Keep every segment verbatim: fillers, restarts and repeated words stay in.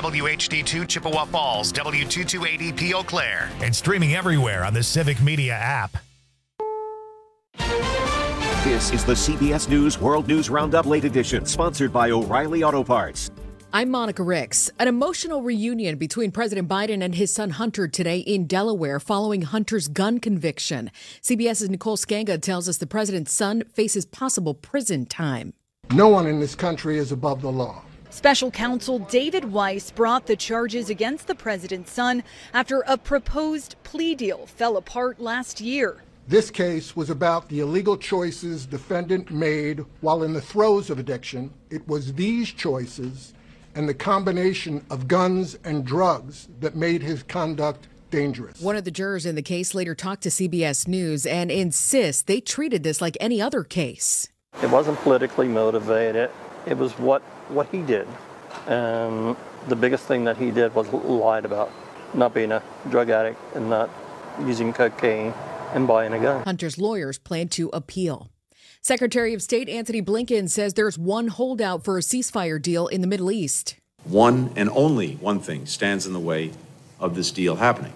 W H D two Chippewa Falls, W two two eight zero Eau Claire. And streaming everywhere on the Civic Media app. This is the C B S News World News Roundup Late Edition, sponsored by O'Reilly Auto Parts. I'm Monica Ricks. An emotional reunion between President Biden and his son Hunter today in Delaware following Hunter's gun conviction. CBS's Nicole Skanga tells us the president's son faces possible prison time. No one in this country is above the law. Special counsel David Weiss brought the charges against the president's son after a proposed plea deal fell apart last year. This case was about the illegal choices defendant made while in the throes of addiction. It was these choices and the combination of guns and drugs that made his conduct dangerous. One of the jurors in the case later talked to C B S News and insists they treated this like any other case. It wasn't politically motivated. It was what, what he did. Um, the biggest thing that he did was lied about not being a drug addict and not using cocaine and buying a gun. Hunter's lawyers plan to appeal. Secretary of State Antony Blinken says there's one holdout for a ceasefire deal in the Middle East. One and only one thing stands in the way of this deal happening,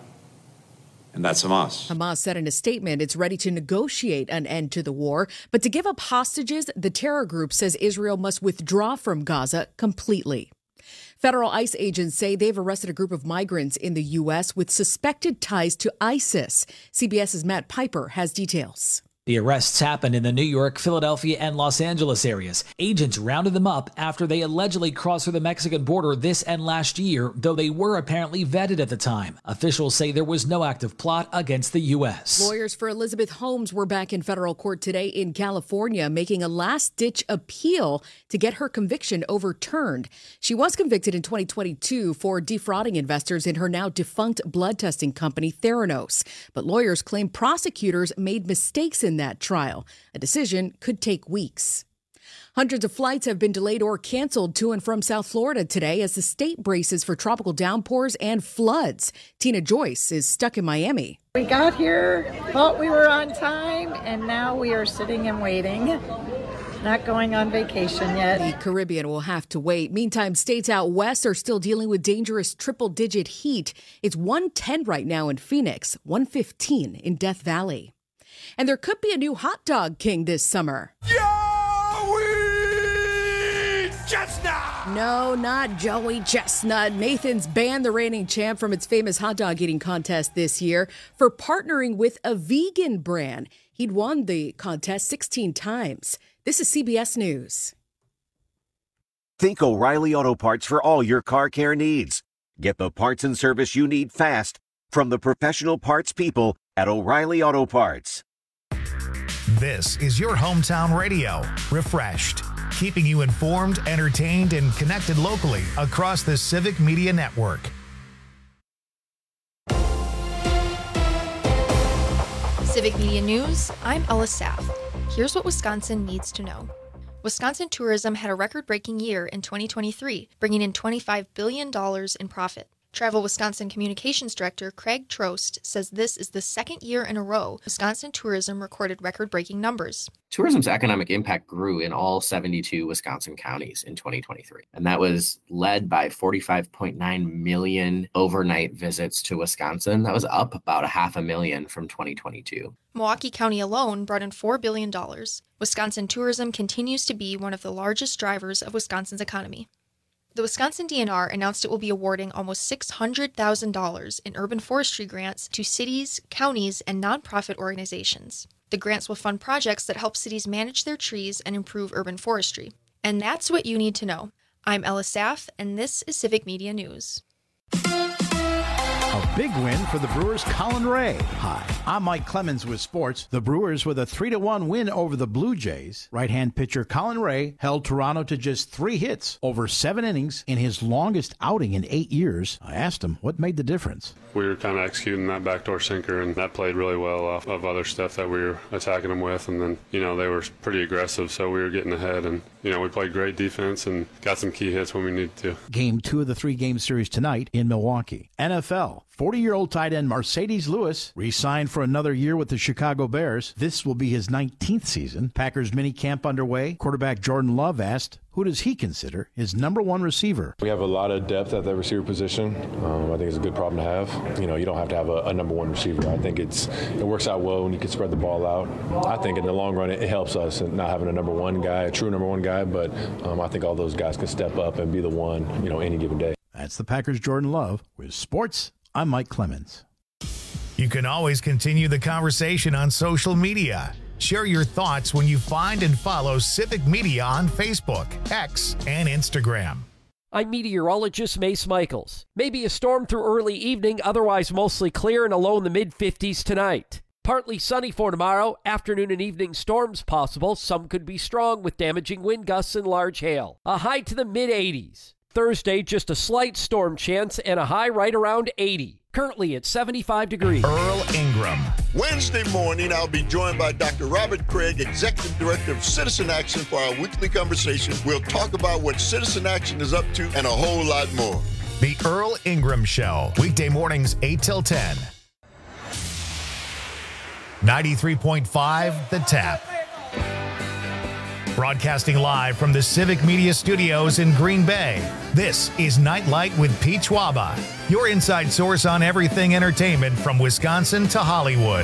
and that's Hamas. Hamas said in a statement it's ready to negotiate an end to the war, but to give up hostages, the terror group says Israel must withdraw from Gaza completely. Federal ICE agents say they've arrested a group of migrants in the U S with suspected ties to ISIS. CBS's Matt Piper has details. The arrests happened in the New York, Philadelphia, and Los Angeles areas. Agents rounded them up after they allegedly crossed through the Mexican border this and last year, though they were apparently vetted at the time. Officials say there was no active plot against the U S. Lawyers for Elizabeth Holmes were back in federal court today in California, making a last-ditch appeal to get her conviction overturned. She was convicted in twenty twenty-two for defrauding investors in her now defunct blood testing company, Theranos. But lawyers claim prosecutors made mistakes in that trial. A decision could take weeks. Hundreds of flights have been delayed or canceled to and from South Florida today as the state braces for tropical downpours and floods. Tina Joyce is stuck in Miami. We got here, thought we were on time, and now we are sitting and waiting. Not going on vacation yet. The Caribbean will have to wait. Meantime, states out west are still dealing with dangerous triple-digit heat. It's one ten right now in Phoenix, one fifteen in Death Valley. And there could be a new hot dog king this summer. Joey Chestnut! No, not Joey Chestnut. Nathan's banned the reigning champ from its famous hot dog eating contest this year for partnering with a vegan brand. He'd won the contest sixteen times. This is C B S News. Think O'Reilly Auto Parts for all your car care needs. Get the parts and service you need fast from the professional parts people at O'Reilly Auto Parts. This is your hometown radio, refreshed, keeping you informed, entertained, and connected locally across the Civic Media Network. Civic Media News, I'm Ella Saff. Here's what Wisconsin needs to know. Wisconsin tourism had a record-breaking year in twenty twenty-three, bringing in twenty-five billion dollars in profit. Travel Wisconsin Communications Director Craig Trost says this is the second year in a row Wisconsin tourism recorded record-breaking numbers. Tourism's economic impact grew in all seventy-two Wisconsin counties in twenty twenty-three, and that was led by forty-five point nine million overnight visits to Wisconsin. That was up about a half a million from twenty twenty-two. Milwaukee County alone brought in four billion dollars. Wisconsin tourism continues to be one of the largest drivers of Wisconsin's economy. The Wisconsin D N R announced it will be awarding almost six hundred thousand dollars in urban forestry grants to cities, counties, and nonprofit organizations. The grants will fund projects that help cities manage their trees and improve urban forestry. And that's what you need to know. I'm Ella Saff, and this is Civic Media News. A big win for the Brewers' Colin Ray. Hi, I'm Mike Clemens with sports. The Brewers with a three to one win over the Blue Jays. Right-hand pitcher Colin Ray held Toronto to just three hits over seven innings in his longest outing in eight years. I asked him what made the difference. We were kind of executing that backdoor sinker, and that played really well off of other stuff that we were attacking them with. And then, you know, they were pretty aggressive, so we were getting ahead. And, you know, we played great defense and got some key hits when we needed to. Game two of the three-game series tonight in Milwaukee. N F L. forty-year-old tight end Mercedes Lewis re-signed for another year with the Chicago Bears. This will be his nineteenth season. Packers mini camp underway. Quarterback Jordan Love asked, who does he consider his number one receiver? We have a lot of depth at that receiver position. Um, I think it's a good problem to have. You know, you don't have to have a, a number one receiver. I think it's it works out well when you can spread the ball out. I think in the long run it, it helps us in not having a number one guy, a true number one guy, but um, I think all those guys can step up and be the one, you know, any given day. That's the Packers' Jordan Love. With sports, I'm Mike Clemens. You can always continue the conversation on social media. Share your thoughts when you find and follow Civic Media on Facebook, X, and Instagram. I'm meteorologist Mace Michaels. Maybe a storm through early evening, otherwise mostly clear and a low in the mid-fifties tonight. Partly sunny for tomorrow, afternoon and evening storms possible. Some could be strong with damaging wind gusts and large hail. A high to the mid-eighties. Thursday, just a slight storm chance and a high right around eighty. Currently at seventy-five degrees. Earl Ingram. Wednesday morning, I'll be joined by Doctor Robert Craig, Executive Director of Citizen Action, for our weekly conversation. We'll talk about what Citizen Action is up to and a whole lot more. The Earl Ingram Show, weekday mornings eight till ten. ninety-three point five The Tap. Broadcasting live from the Civic Media Studios in Green Bay, this is Nightlight with Pete Schwaba, your inside source on everything entertainment from Wisconsin to Hollywood.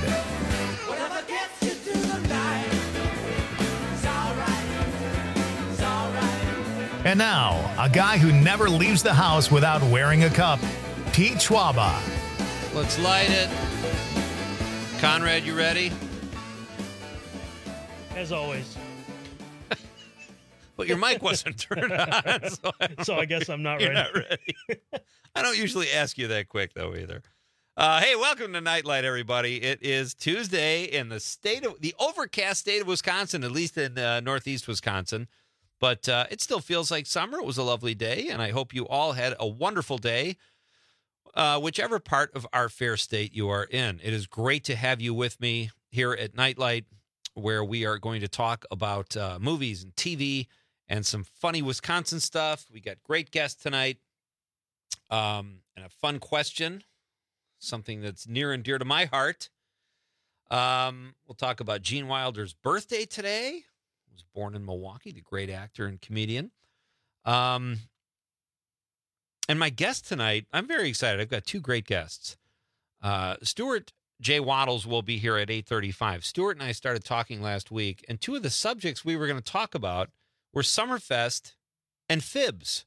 And now, a guy who never leaves the house without wearing a cup, Pete Schwaba. Let's light it. Conrad, you ready? As always. But your mic wasn't turned on. So I, so I guess I'm not ready. Not ready. I don't usually ask you that quick, though, either. Uh, hey, welcome to Nightlight, everybody. It is Tuesday in the state of the overcast state of Wisconsin, at least in uh, northeast Wisconsin. But uh, it still feels like summer. It was a lovely day, and I hope you all had a wonderful day, uh, whichever part of our fair state you are in. It is great to have you with me here at Nightlight, where we are going to talk about uh, movies and T V and some funny Wisconsin stuff. We got great guests tonight, um, and a fun question, something that's near and dear to my heart. Um, we'll talk about Gene Wilder's birthday today. He was born in Milwaukee, the great actor and comedian. Um, and my guest tonight, I'm very excited. I've got two great guests. Uh, Stuart J. Waddles will be here at eight thirty-five. Stuart and I started talking last week, and two of the subjects we were going to talk about were Summerfest and fibs.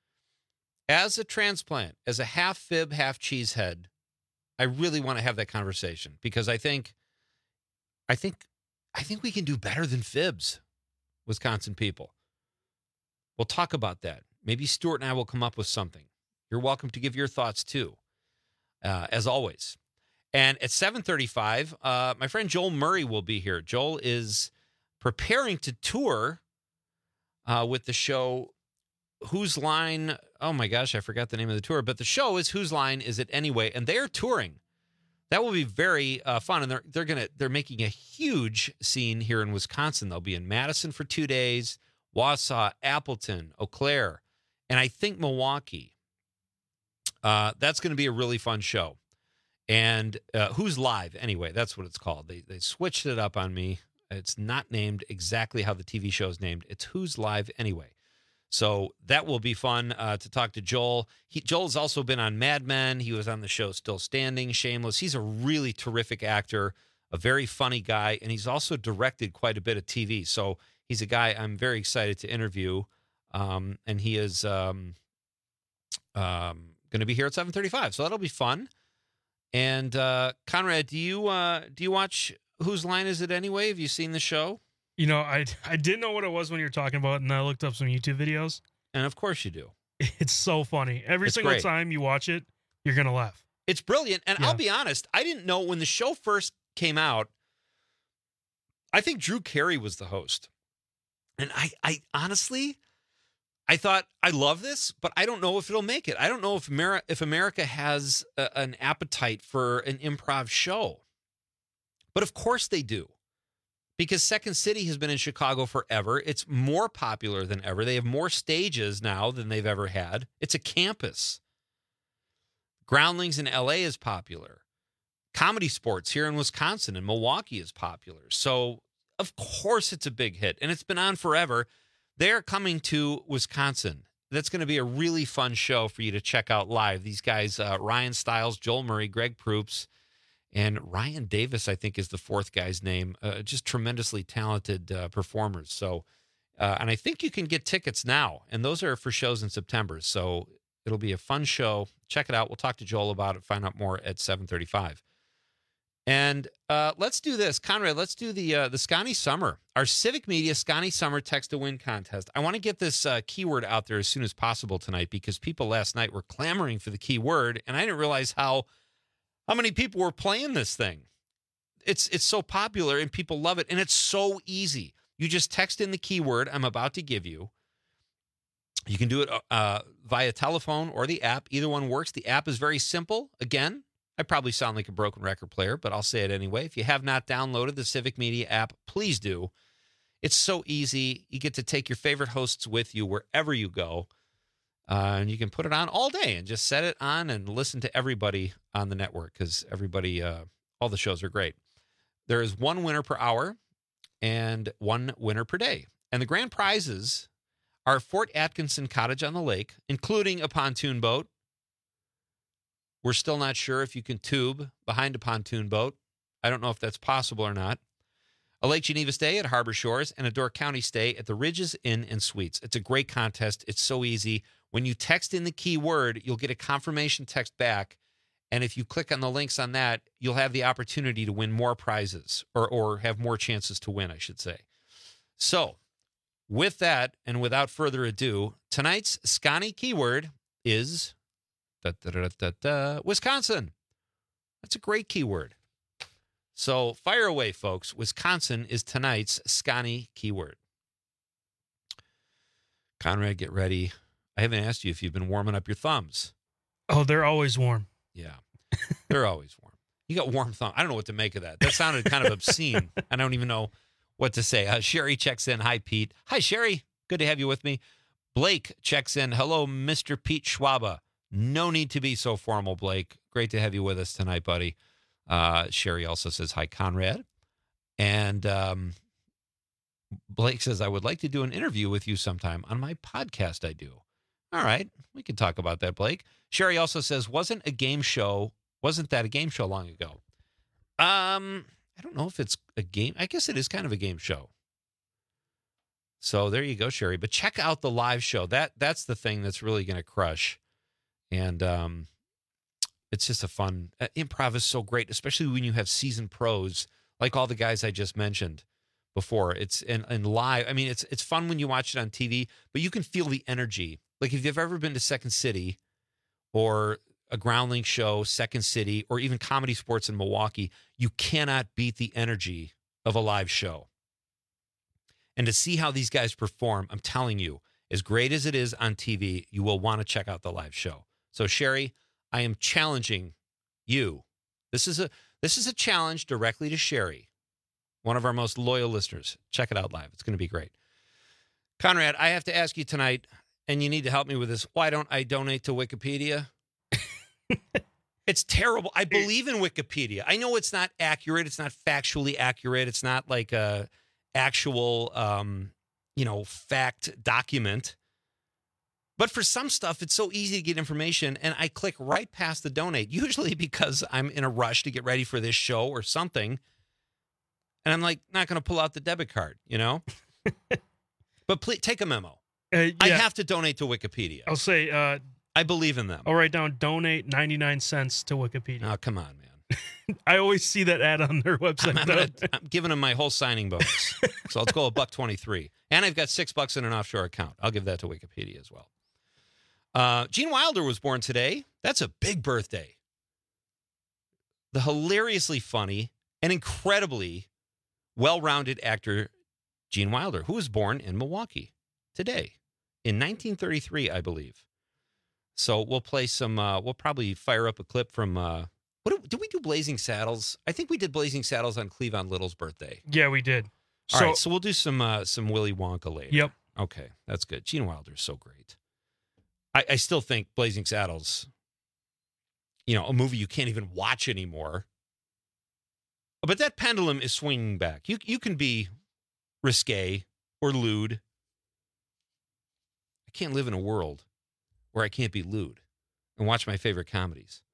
As a transplant, as a half fib, half cheesehead, I really want to have that conversation because I think, I think, I think we can do better than fibs, Wisconsin people. We'll talk about that. Maybe Stuart and I will come up with something. You're welcome to give your thoughts too, uh, as always. And at seven thirty-five, uh, my friend Joel Murray will be here. Joel is preparing to tour uh, with the show Whose Line? Oh my gosh, I forgot the name of the tour. But the show is Whose Line Is It Anyway? And they're touring. That will be very uh, fun. And they're they're gonna they're making a huge scene here in Wisconsin. They'll be in Madison for two days, Wausau, Appleton, Eau Claire, and I think Milwaukee. Uh, that's going to be a really fun show. And uh, Who's Live? Anyway, that's what it's called. They they switched it up on me. It's not named exactly how the T V show is named. It's Who's Live Anyway. So that will be fun uh, to talk to Joel. He, Joel's also been on Mad Men. He was on the show Still Standing, Shameless. He's a really terrific actor, a very funny guy, and he's also directed quite a bit of T V. So he's a guy I'm very excited to interview, um, and he is um, um, going to be here at seven thirty-five. So that'll be fun. And uh, Conrad, do you uh, do you watch Whose Line Is It Anyway? Have you seen the show? You know, I I didn't know what it was when you were talking about it, and I looked up some YouTube videos. And of course you do. It's so funny. Every It's single great. time you watch it, you're going to laugh. It's brilliant. And Yeah. I'll be honest, I didn't know when the show first came out, I think Drew Carey was the host. And I, I honestly, I thought, I love this, but I don't know if it'll make it. I don't know if, Ameri- if America has a, an appetite for an improv show. But of course they do. Because Second City has been in Chicago forever. It's more popular than ever. They have more stages now than they've ever had. It's a campus. Groundlings in L A is popular. Comedy Sports here in Wisconsin and Milwaukee is popular. So, of course, it's a big hit. And it's been on forever. They're coming to Wisconsin. That's going to be a really fun show for you to check out live. These guys, uh, Ryan Stiles, Joel Murray, Greg Proops, and Ryan Davis, I think is the fourth guy's name. Uh, just tremendously talented uh, performers. So, uh, and I think you can get tickets now, and those are for shows in September. So it'll be a fun show. Check it out. We'll talk to Joel about it. Find out more at seven thirty-five. And uh, let's do this, Conrad. Let's do the uh, the Scotty Summer, our Civic Media Scotty Summer Text to Win contest. I want to get this uh, keyword out there as soon as possible tonight because people last night were clamoring for the keyword, and I didn't realize how how many people were playing this thing. It's it's so popular and people love it, and it's so easy. You just text in the keyword I'm about to give you. You can do it uh, via telephone or the app. Either one works. The app is very simple. Again, I probably sound like a broken record player, but I'll say it anyway. If you have not downloaded the Civic Media app, please do. It's so easy. You get to take your favorite hosts with you wherever you go, uh, and you can put it on all day and just set it on and listen to everybody on the network because everybody, uh, all the shows are great. There is one winner per hour and one winner per day. And the grand prizes are Fort Atkinson Cottage on the Lake, including a pontoon boat. We're still not sure if you can tube behind a pontoon boat. I don't know if that's possible or not. A Lake Geneva stay at Harbor Shores and a Door County stay at the Ridges Inn and Suites. It's a great contest. It's so easy. When you text in the keyword, you'll get a confirmation text back. And if you click on the links on that, you'll have the opportunity to win more prizes or, or have more chances to win, I should say. So with that, and without further ado, tonight's Scotty keyword is Da, da, da, da, da, Wisconsin. That's a great keyword. So fire away, folks. Wisconsin is tonight's Scotty keyword. Conrad, get ready. I haven't asked you if you've been warming up your thumbs. Oh, they're always warm. Yeah, they're always warm. You got warm thumbs. I don't know what to make of that. That sounded kind of obscene. I don't even know what to say. Uh, Sherry checks in. Hi, Pete. Hi, Sherry. Good to have you with me. Blake checks in. Hello, Mister Pete Schwaba. No need to be so formal, Blake. Great to have you with us tonight, buddy. Uh, Sherry also says, hi, Conrad. And um, Blake says, I would like to do an interview with you sometime on my podcast I do. All right. We can talk about that, Blake. Sherry also says, wasn't a game show, wasn't that a game show long ago? Um, I don't know if it's a game. I guess it is kind of a game show. So there you go, Sherry. But check out the live show. That That's the thing that's really going to crush. And um, it's just a fun, uh, improv is so great, especially when you have seasoned pros, like all the guys I just mentioned before. It's in, in live. I mean, it's it's fun when you watch it on T V, but you can feel the energy. Like if you've ever been to Second City or a Groundling show, Second City, or even Comedy Sports in Milwaukee, you cannot beat the energy of a live show. And to see how these guys perform, I'm telling you, as great as it is on T V, you will want to check out the live show. So, Sherry, I am challenging you. This is a this is a challenge directly to Sherry, one of our most loyal listeners. Check it out live. It's going to be great. Conrad, I have to ask you tonight, and you need to help me with this. Why don't I donate to Wikipedia? It's terrible. I believe in Wikipedia. I know it's not accurate. It's not factually accurate. It's not like a actual, um, you know, fact document. But for some stuff, it's so easy to get information, and I click right past the donate, usually because I'm in a rush to get ready for this show or something, and I'm like, not going to pull out the debit card, you know? But please, take a memo. Uh, yeah. I have to donate to Wikipedia. I'll say... Uh, I believe in them. I'll write down donate ninety-nine cents to Wikipedia. Oh, come on, man. I always see that ad on their website. I'm, I'm, gonna, I'm giving them my whole signing bonus. So let's go a buck twenty-three. And I've got six bucks in an offshore account. I'll give that to Wikipedia as well. Uh, Gene Wilder was born today. That's a big birthday. The hilariously funny and incredibly well-rounded actor Gene Wilder, who was born in Milwaukee today in nineteen thirty-three, I believe. So we'll play some, uh, we'll probably fire up a clip from, uh, what did, did we do Blazing Saddles? I think we did Blazing Saddles on Cleavon Little's birthday. Yeah, we did. All so, right, so we'll do some uh, some Willy Wonka later. Yep. Okay, that's good. Gene Wilder's so great. I, I still think Blazing Saddles, you know, a movie you can't even watch anymore. But that pendulum is swinging back. You you can be risque or lewd can't live in a world where I can't be lewd and watch my favorite comedies.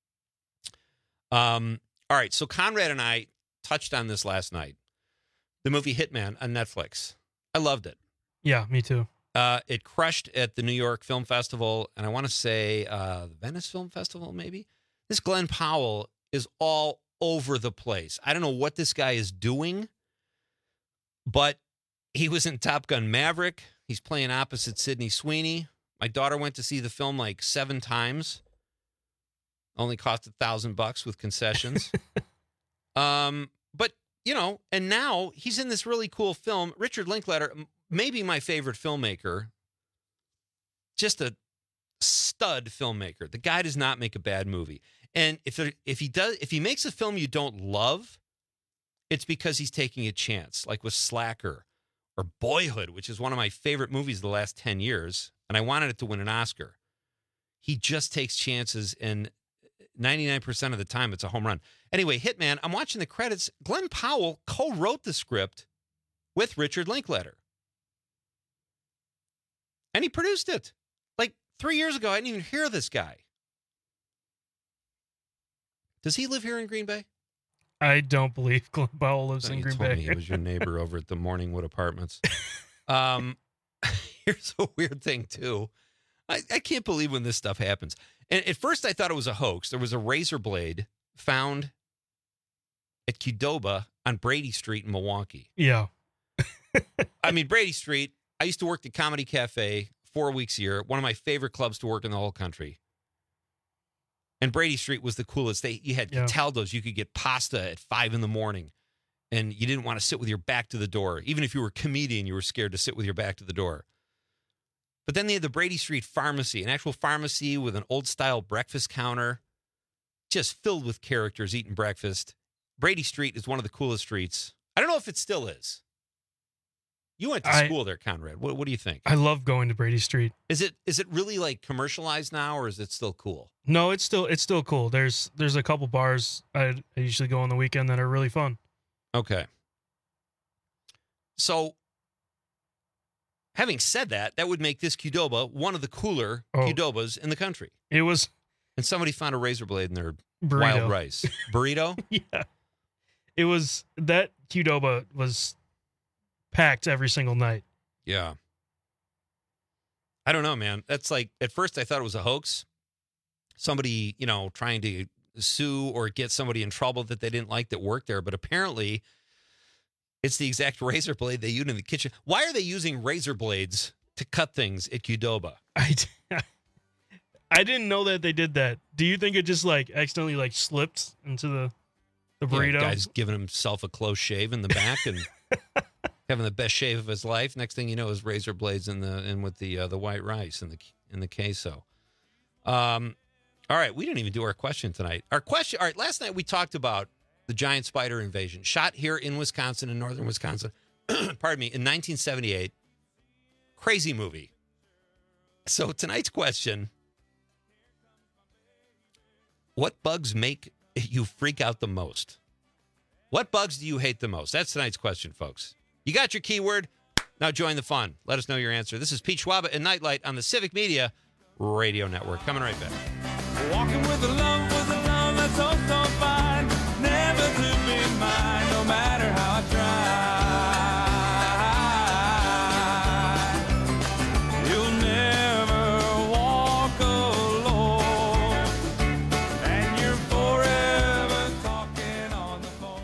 Um. All right, so Conrad and I touched on this last night. The movie Hitman on Netflix. I loved it. Yeah, me too. Uh, it crushed at the New York Film Festival, and I want to say uh, the Venice Film Festival, maybe? This Glenn Powell is all over the place. I don't know what this guy is doing, but he was in Top Gun Maverick. He's playing opposite Sydney Sweeney. My daughter went to see the film like seven times. Only cost a thousand bucks with concessions. um, but, you know, and now he's in this really cool film. Richard Linklater, maybe my favorite filmmaker. Just a stud filmmaker. The guy does not make a bad movie. And if there, if he does, if he makes a film you don't love, it's because he's taking a chance, like with Slacker or Boyhood, which is one of my favorite movies of the last ten years. And I wanted it to win an Oscar. He just takes chances, and ninety-nine percent of the time, it's a home run. Anyway, Hitman, I'm watching the credits. Glenn Powell co-wrote the script with Richard Linklater. And he produced it. Like three years ago, I didn't even hear of this guy. Does he live here in Green Bay? I don't believe Glenn Powell lives in Green Bay. You told me he was your neighbor over at the Morningwood Apartments. Um, here's a weird thing, too. I, I can't believe when this stuff happens. And at first, I thought it was a hoax. There was a razor blade found at Qdoba on Brady Street in Milwaukee. Yeah. I mean, Brady Street, I used to work at Comedy Cafe four weeks a year, one of my favorite clubs to work in the whole country. And Brady Street was the coolest. They, you had Yeah. Cataldo's. You could get pasta at five in the morning, and you didn't want to sit with your back to the door. Even if you were a comedian, you were scared to sit with your back to the door. But then they had the Brady Street Pharmacy, an actual pharmacy with an old-style breakfast counter, just filled with characters eating breakfast. Brady Street is one of the coolest streets. I don't know if it still is. You went to I- school there, Conrad. What, what do you think? I love going to Brady Street. Is it is it really like commercialized now, or is it still cool? No, it's still it's still cool. There's there's a couple bars I, I usually go on the weekend that are really fun. Okay. So, having said that, that would make this Qdoba one of the cooler Oh. Qdobas in the country. It was And somebody found a razor blade in their Burrito. wild rice. Burrito? yeah. It was that Qdoba was packed every single night. Yeah. I don't know, man. That's like, at first I thought it was a hoax. Somebody, you know, trying to sue or get somebody in trouble that they didn't like that worked there. But apparently it's the exact razor blade they used in the kitchen. Why are they using razor blades to cut things at Qdoba? I, I didn't know that they did that. Do you think it just like accidentally like slipped into the the Yeah, burrito? guy's giving himself a close shave in the back and having the best shave of his life. Next thing you know, is razor blades in the in with the uh, the white rice and the in the queso. Um, all right, we didn't even do our question tonight. Our question. All right, last night we talked about the giant spider invasion shot here in Wisconsin, in northern Wisconsin. Pardon me, in nineteen seventy-eight. Crazy movie. So tonight's question: what bugs make you freak out the most? What bugs do you hate the most? That's tonight's question, folks. You got your keyword. Now join the fun. Let us know your answer. This is Pete Schwaba and Nightlight on the Civic Media Radio Network. Coming right back. Walking with a love, with a love that's so, so fine. Never to be mine, no matter how I try. You'll never walk alone. And you're forever talking on the phone.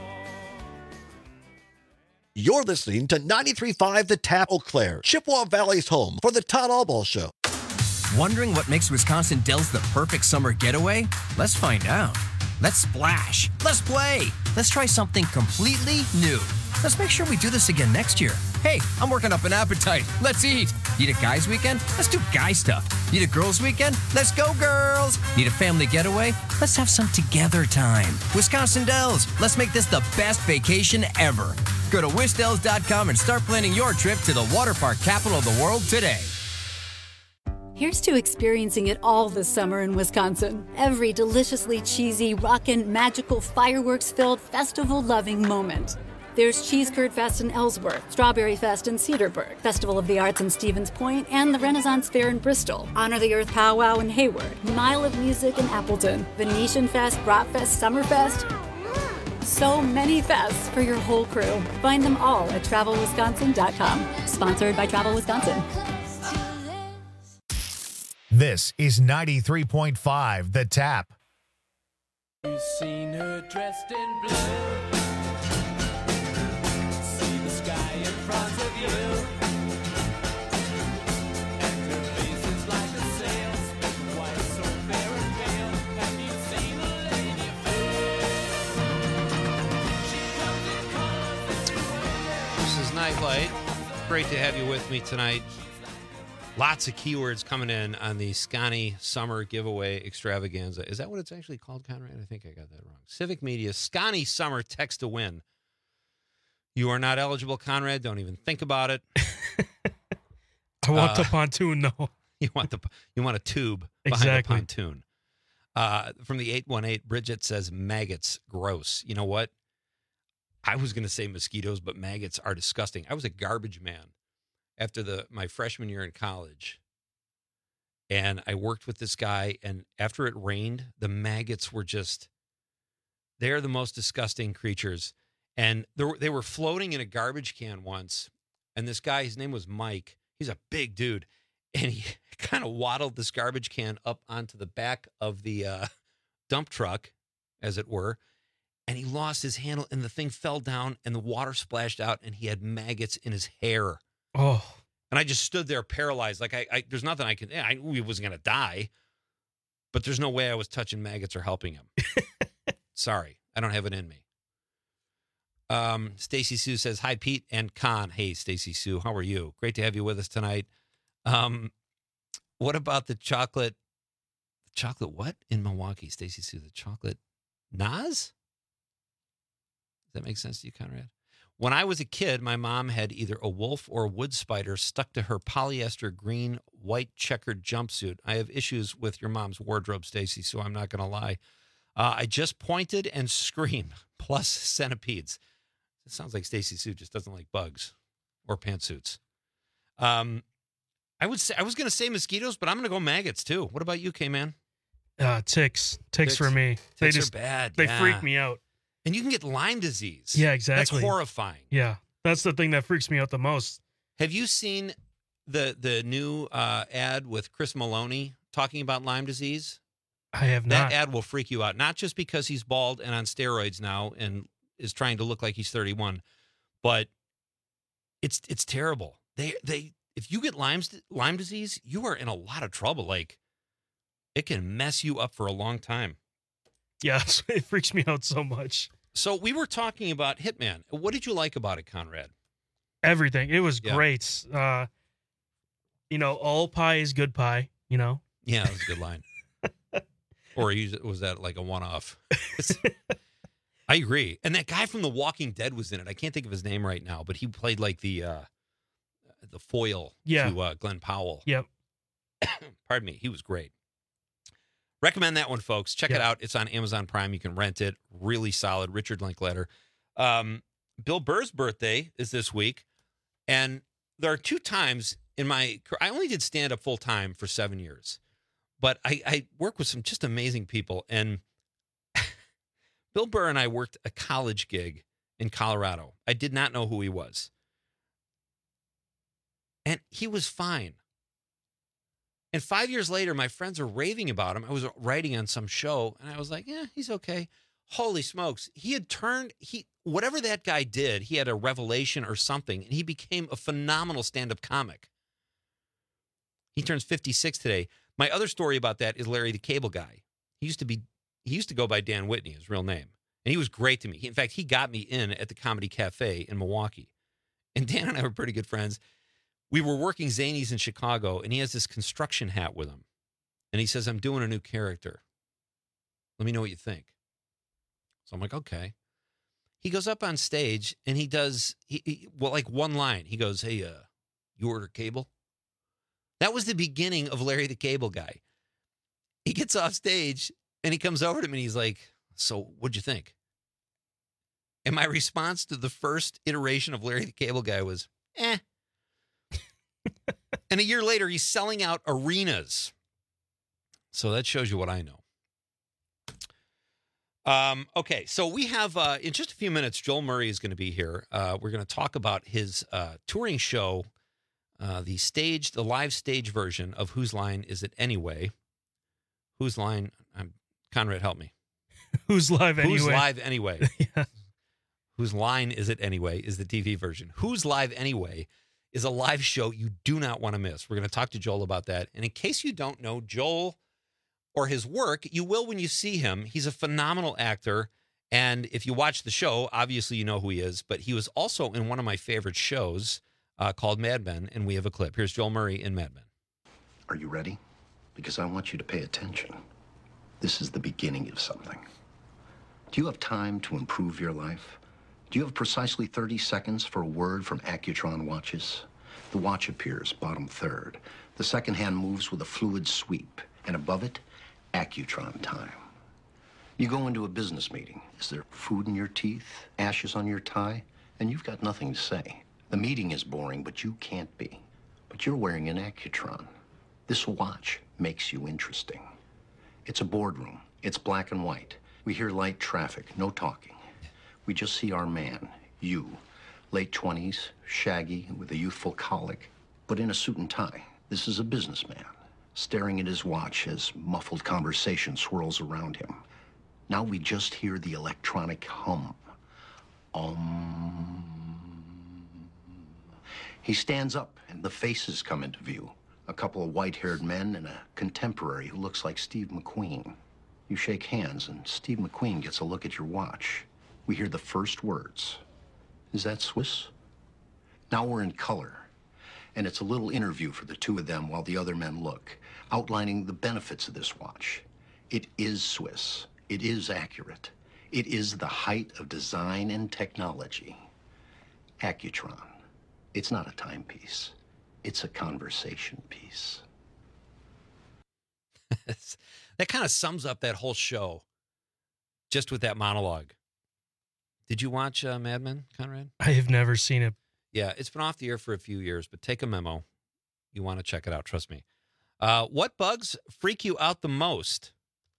You're listening to ninety-three point five The Tap Eau Claire, Chippewa Valley's home for the Todd Allball Show. Wondering what makes Wisconsin Dells the perfect summer getaway? Let's find out. Let's splash. Let's play. Let's try something completely new. Let's make sure we do this again next year. Hey, I'm working up an appetite. Let's eat. Need a guys' weekend? Let's do guy stuff. Need a girls' weekend? Let's go, girls. Need a family getaway? Let's have some together time. Wisconsin Dells, let's make this the best vacation ever. Go to wisdells dot com and start planning your trip to the water park capital of the world today. Here's to experiencing it all this summer in Wisconsin. Every deliciously cheesy, rockin', magical, fireworks-filled, festival-loving moment. There's Cheese Curd Fest in Ellsworth, Strawberry Fest in Cedarburg, Festival of the Arts in Stevens Point, and the Renaissance Fair in Bristol, Honor the Earth Powwow in Hayward, Mile of Music in Appleton, Venetian Fest, Bratfest, Summerfest. So many fests for your whole crew. Find them all at travel wisconsin dot com. Sponsored by Travel Wisconsin. This is ninety-three point five The Tap. You've seen her dressed in blue. See the sky in front of you. And her face is like a sail, split white, so fair and pale. Have you seen a lady fair? This is Nightlight. Great to have you with me tonight. Lots of keywords coming in on the Scotty Summer Giveaway Extravaganza. Is that what it's actually called, Conrad? I think I got that wrong. Civic Media, Scotty Summer Text to Win. You are not eligible, Conrad. Don't even think about it. I want uh, the pontoon, though. You want the you want a tube behind Exactly. a pontoon. Uh, from the eight one eight, Bridget says maggots, gross. You know what? I was going to say mosquitoes, but maggots are disgusting. I was a garbage man after the my freshman year in college, and I worked with this guy, and after it rained, the maggots were just, they're the most disgusting creatures. And they were, they were floating in a garbage can once, and this guy, his name was Mike, he's a big dude, and he kind of waddled this garbage can up onto the back of the uh, dump truck, as it were, and he lost his handle, and the thing fell down, and the water splashed out, and he had maggots in his hair. Oh, and I just stood there paralyzed. Like I, I there's nothing I can, I knew he wasn't going to die, but there's no way I was touching maggots or helping him. Sorry. I don't have it in me. Um, Stacy Sue says, hi, Pete and Con. Hey, Stacy Sue, how are you? Great to have you with us tonight. Um, what about the chocolate, chocolate what in Milwaukee? Stacy Sue, the chocolate Nas? Does that make sense to you, Conrad? When I was a kid, my mom had either a wolf or a wood spider stuck to her polyester green, white checkered jumpsuit. I have issues with your mom's wardrobe, Stacy, so I'm not going to lie. Uh, I just pointed and screamed, plus centipedes. It sounds like Stacy Sue just doesn't like bugs or pantsuits. Um, I would say I was going to say mosquitoes, but I'm going to go maggots too. What about you, K-Man? Uh, ticks. ticks. Ticks for me. Ticks they just are bad. They yeah. freak me out. And you can get Lyme disease. Yeah, exactly. That's horrifying. Yeah, that's the thing that freaks me out the most. Have you seen the the new uh, ad with Chris Maloney talking about Lyme disease? I have that not. Ad will freak you out. Not just because he's bald and on steroids now and is trying to look like he's thirty-one, but it's it's terrible. They they if you get Lyme Lyme disease, you are in a lot of trouble. Like it can mess you up for a long time. Yeah, it freaks me out so much. So we were talking about Hitman. What did you like about it, Conrad? Everything. It was Yeah. great. Uh, you know, all pie is good pie, you know? Yeah, that was a good line. Or was that like a one-off? I agree. And that guy from The Walking Dead was in it. I can't think of his name right now, but he played like the uh, the foil Yeah. to uh, Glenn Powell. Yep. Pardon me. He was great. Recommend that one, folks. Check it Yeah. out. It's on Amazon Prime. You can rent it. Really solid. Richard Linklater. Um, Bill Burr's birthday is this week. And there are two times in my career. I only did stand-up full-time for seven years. But I, I work with some just amazing people. And Bill Burr and I worked a college gig in Colorado. I did not know who he was. And he was fine. And five years later, my friends are raving about him. I was writing on some show, and I was like, yeah, he's okay. Holy smokes. He had turned, he whatever that guy did, he had a revelation or something, and he became a phenomenal stand-up comic. He turns fifty-six today. My other story about that is Larry the Cable Guy. He used to be, he used to go by Dan Whitney, his real name. And he was great to me. He, in fact, he got me in at the Comedy Cafe in Milwaukee. And Dan and I were pretty good friends. We were working Zanies in Chicago, and he has this construction hat with him. And he says, I'm doing a new character. Let me know what you think. So I'm like, okay. He goes up on stage, and he does, he, he, well, like one line. He goes, hey, uh, you order cable? That was the beginning of Larry the Cable Guy. He gets off stage, and he comes over to me, and he's like, so what'd you think? And my response to the first iteration of Larry the Cable Guy was, eh. And a year later, he's selling out arenas. So that shows you what I know. Um, okay, so we have, uh, in just a few minutes, Joel Murray is going to be here. Uh, we're going to talk about his uh, touring show, uh, the stage, the live stage version of Whose Line Is It Anyway? Whose Line, um, Conrad, help me. Whose Live Anyway? Whose Live Anyway? Yeah. Whose Line Is It Anyway is the T V version. Whose Live Anyway is a live show you do not want to miss. We're going to talk to Joel about that. And in case you don't know Joel or his work, you will when you see him. He's a phenomenal actor. And if you watch the show, obviously you know who he is. But he was also in one of my favorite shows uh, called Mad Men. And we have a clip. Here's Joel Murray in Mad Men. Are you ready? Because I want you to pay attention. This is the beginning of something. Do you have time to improve your life? Do you have precisely thirty seconds for a word from Accutron watches? The watch appears bottom third. The second hand moves with a fluid sweep. And above it, Accutron time. You go into a business meeting. Is there food in your teeth, ashes on your tie? And you've got nothing to say. The meeting is boring, but you can't be. But you're wearing an Accutron. This watch makes you interesting. It's a boardroom. It's black and white. We hear light traffic, no talking. We just see our man, you, late twenties, shaggy, with a youthful colic, but in a suit and tie. This is a businessman, staring at his watch as muffled conversation swirls around him. Now we just hear the electronic hum. Um. He stands up, and the faces come into view. A couple of white-haired men and a contemporary who looks like Steve McQueen. You shake hands, and Steve McQueen gets a look at your watch. We hear the first words. Is that Swiss? Now we're in color, and it's a little interview for the two of them while the other men look, outlining the benefits of this watch. It is Swiss. It is accurate. It is the height of design and technology. Accutron. It's not a timepiece. It's a conversation piece. That kind of sums up that whole show, just with that monologue. Did you watch uh, Mad Men, Conrad? I have never seen it. Yeah, it's been off the air for a few years, but take a memo. You want to check it out, trust me. Uh, what bugs freak you out the most?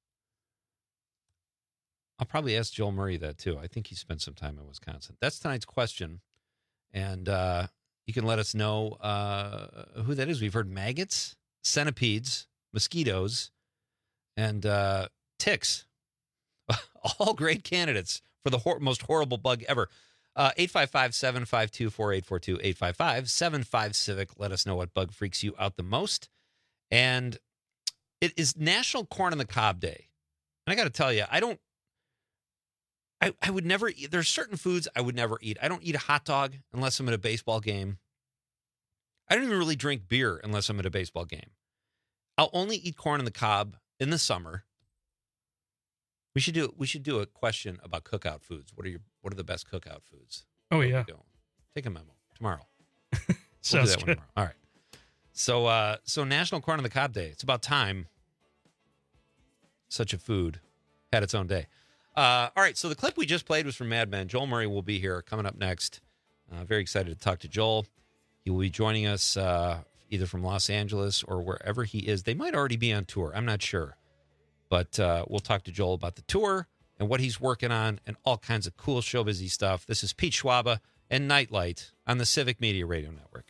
I'll probably ask Joel Murray that, too. I think he spent some time in Wisconsin. That's tonight's question, and uh, you can let us know uh, who that is. We've heard maggots, centipedes, mosquitoes, and uh, ticks. All great candidates for the hor- most horrible bug ever. Uh, eight five five, seven five two, four eight four two, eight five five, seven five Civic. Let us know what bug freaks you out the most. And it is National Corn on the Cob Day. And I got to tell you, I don't, I, I would never eat, there's certain foods I would never eat. I don't eat a hot dog unless I'm at a baseball game. I don't even really drink beer unless I'm at a baseball game. I'll only eat corn on the cob in the summer. We should do we should do a question about cookout foods. What are your what are the best cookout foods? Oh yeah. Take a memo tomorrow. Sounds we'll do that good. one tomorrow. All right. So uh so National Corn on the Cob Day. It's about time such a food had its own day. Uh all right, so the clip we just played was from Mad Men. Joel Murray will be here coming up next. Uh, very excited to talk to Joel. He will be joining us uh, either from Los Angeles or wherever he is. They might already be on tour. I'm not sure. But uh, we'll talk to Joel about the tour and what he's working on and all kinds of cool show busy stuff. This is Pete Schwaba and Nightlight on the Civic Media Radio Network.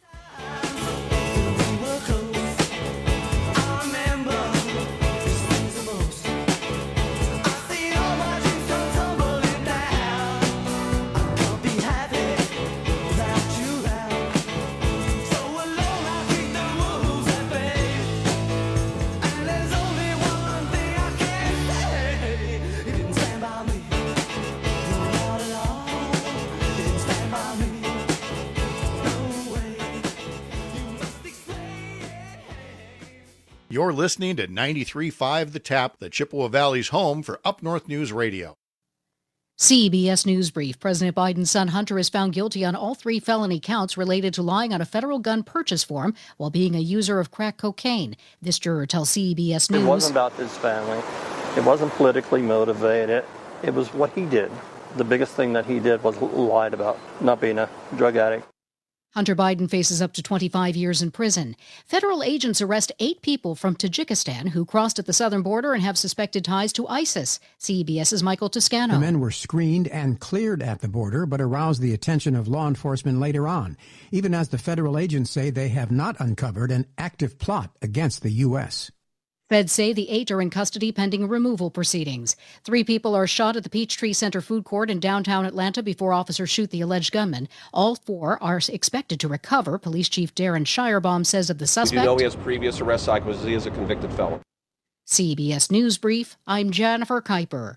You're listening to ninety-three point five The Tap, the Chippewa Valley's home for Up North News Radio. C B S News Brief. President Biden's son Hunter is found guilty on all three felony counts related to lying on a federal gun purchase form while being a user of crack cocaine. This juror tells C B S News. It wasn't about his family. It wasn't politically motivated. It was what he did. The biggest thing that he did was lied about not being a drug addict. Hunter Biden faces up to twenty-five years in prison. Federal agents arrest eight people from Tajikistan who crossed at the southern border and have suspected ties to ISIS. CBS's Michael Toscano. The men were screened and cleared at the border, but aroused the attention of law enforcement later on, even as the federal agents say they have not uncovered an active plot against the U S. Feds say the eight are in custody pending removal proceedings. Three people are shot at the Peachtree Center food court in downtown Atlanta before officers shoot the alleged gunman. All four are expected to recover. Police Chief Darren Shirebaum says of the suspect. We do know he has previous arrest cycles. He is a convicted felon. C B S News Brief, I'm Jennifer Kuiper.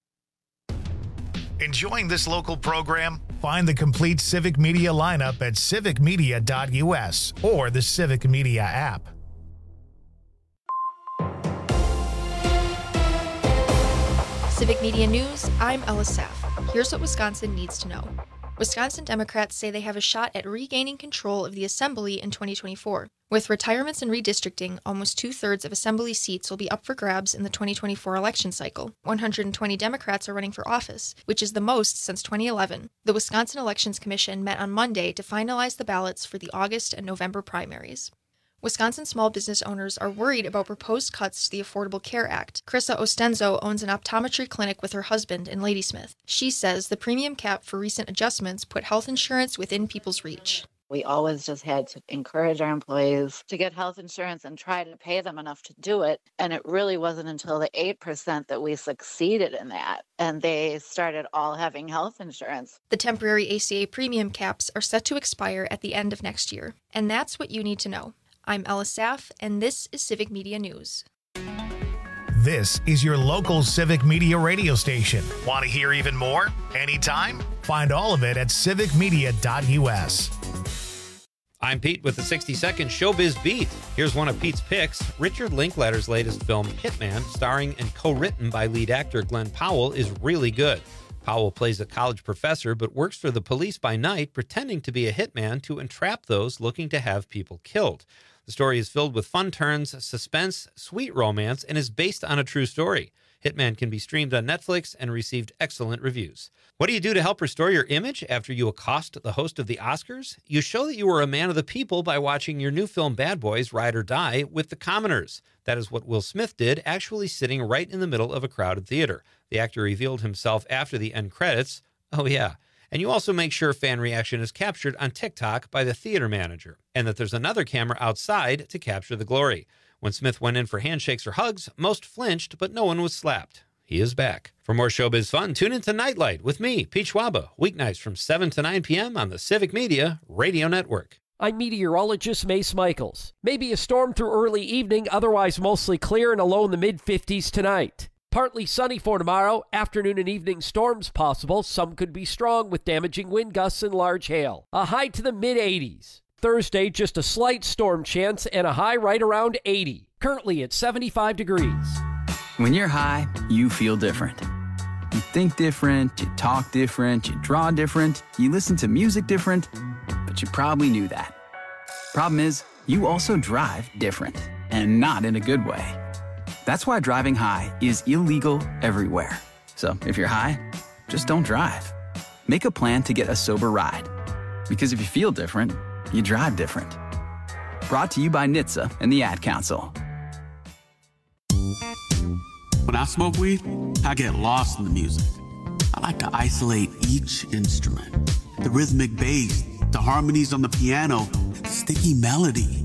Enjoying this local program? Find the complete Civic Media lineup at civic media dot u s or the Civic Media app. Civic Media News, I'm Ella Saff. Here's what Wisconsin needs to know. Wisconsin Democrats say they have a shot at regaining control of the Assembly in twenty twenty-four. With retirements and redistricting, almost two-thirds of Assembly seats will be up for grabs in the twenty twenty-four election cycle. one hundred twenty Democrats are running for office, which is the most since twenty eleven. The Wisconsin Elections Commission met on Monday to finalize the ballots for the August and November primaries. Wisconsin small business owners are worried about proposed cuts to the Affordable Care Act. Krissa Ostenzo owns an optometry clinic with her husband in Ladysmith. She says the premium cap for recent adjustments put health insurance within people's reach. We always just had to encourage our employees to get health insurance and try to pay them enough to do it. And it really wasn't until the eight percent that we succeeded in that. And they started all having health insurance. The temporary A C A premium caps are set to expire at the end of next year. And that's what you need to know. I'm Ella Saff, and this is Civic Media News. This is your local Civic Media radio station. Want to hear even more? Anytime? Find all of it at civic media dot u s. I'm Pete with the sixty second Showbiz Beat. Here's one of Pete's picks. Richard Linklater's latest film, Hitman, starring and co-written by lead actor Glenn Powell, is really good. Powell plays a college professor but works for the police by night, pretending to be a hitman to entrap those looking to have people killed. The story is filled with fun turns, suspense, sweet romance, and is based on a true story. Hitman can be streamed on Netflix and received excellent reviews. What do you do to help restore your image after you accost the host of the Oscars? You show that you were a man of the people by watching your new film Bad Boys Ride or Die with the commoners. That is what Will Smith did, actually sitting right in the middle of a crowded theater. The actor revealed himself after the end credits. Oh yeah. And you also make sure fan reaction is captured on TikTok by the theater manager, and that there's another camera outside to capture the glory. When Smith went in for handshakes or hugs, most flinched, but no one was slapped. He is back. For more showbiz fun, tune into Nightlight with me, Pete Schwaba, weeknights from seven to nine p.m. on the Civic Media Radio Network. I'm meteorologist Mace Michaels. Maybe a storm through early evening, otherwise mostly clear and a low in the mid fifties tonight. Partly sunny for tomorrow. Afternoon and evening storms possible. Some could be strong with damaging wind gusts and large hail. A high to the mid eighties. Thursday, just a slight storm chance and a high right around eighty. Currently at seventy-five degrees. When you're high, you feel different. You think different, you talk different, you draw different, you listen to music different, but you probably knew that. Problem is, you also drive different, and not in a good way. That's why driving high is illegal everywhere. So if you're high, just don't drive. Make a plan to get a sober ride. Because if you feel different, you drive different. Brought to you by N H T S A and the Ad Council. When I smoke weed, I get lost in the music. I like to isolate each instrument. The rhythmic bass, the harmonies on the piano, the sticky melody.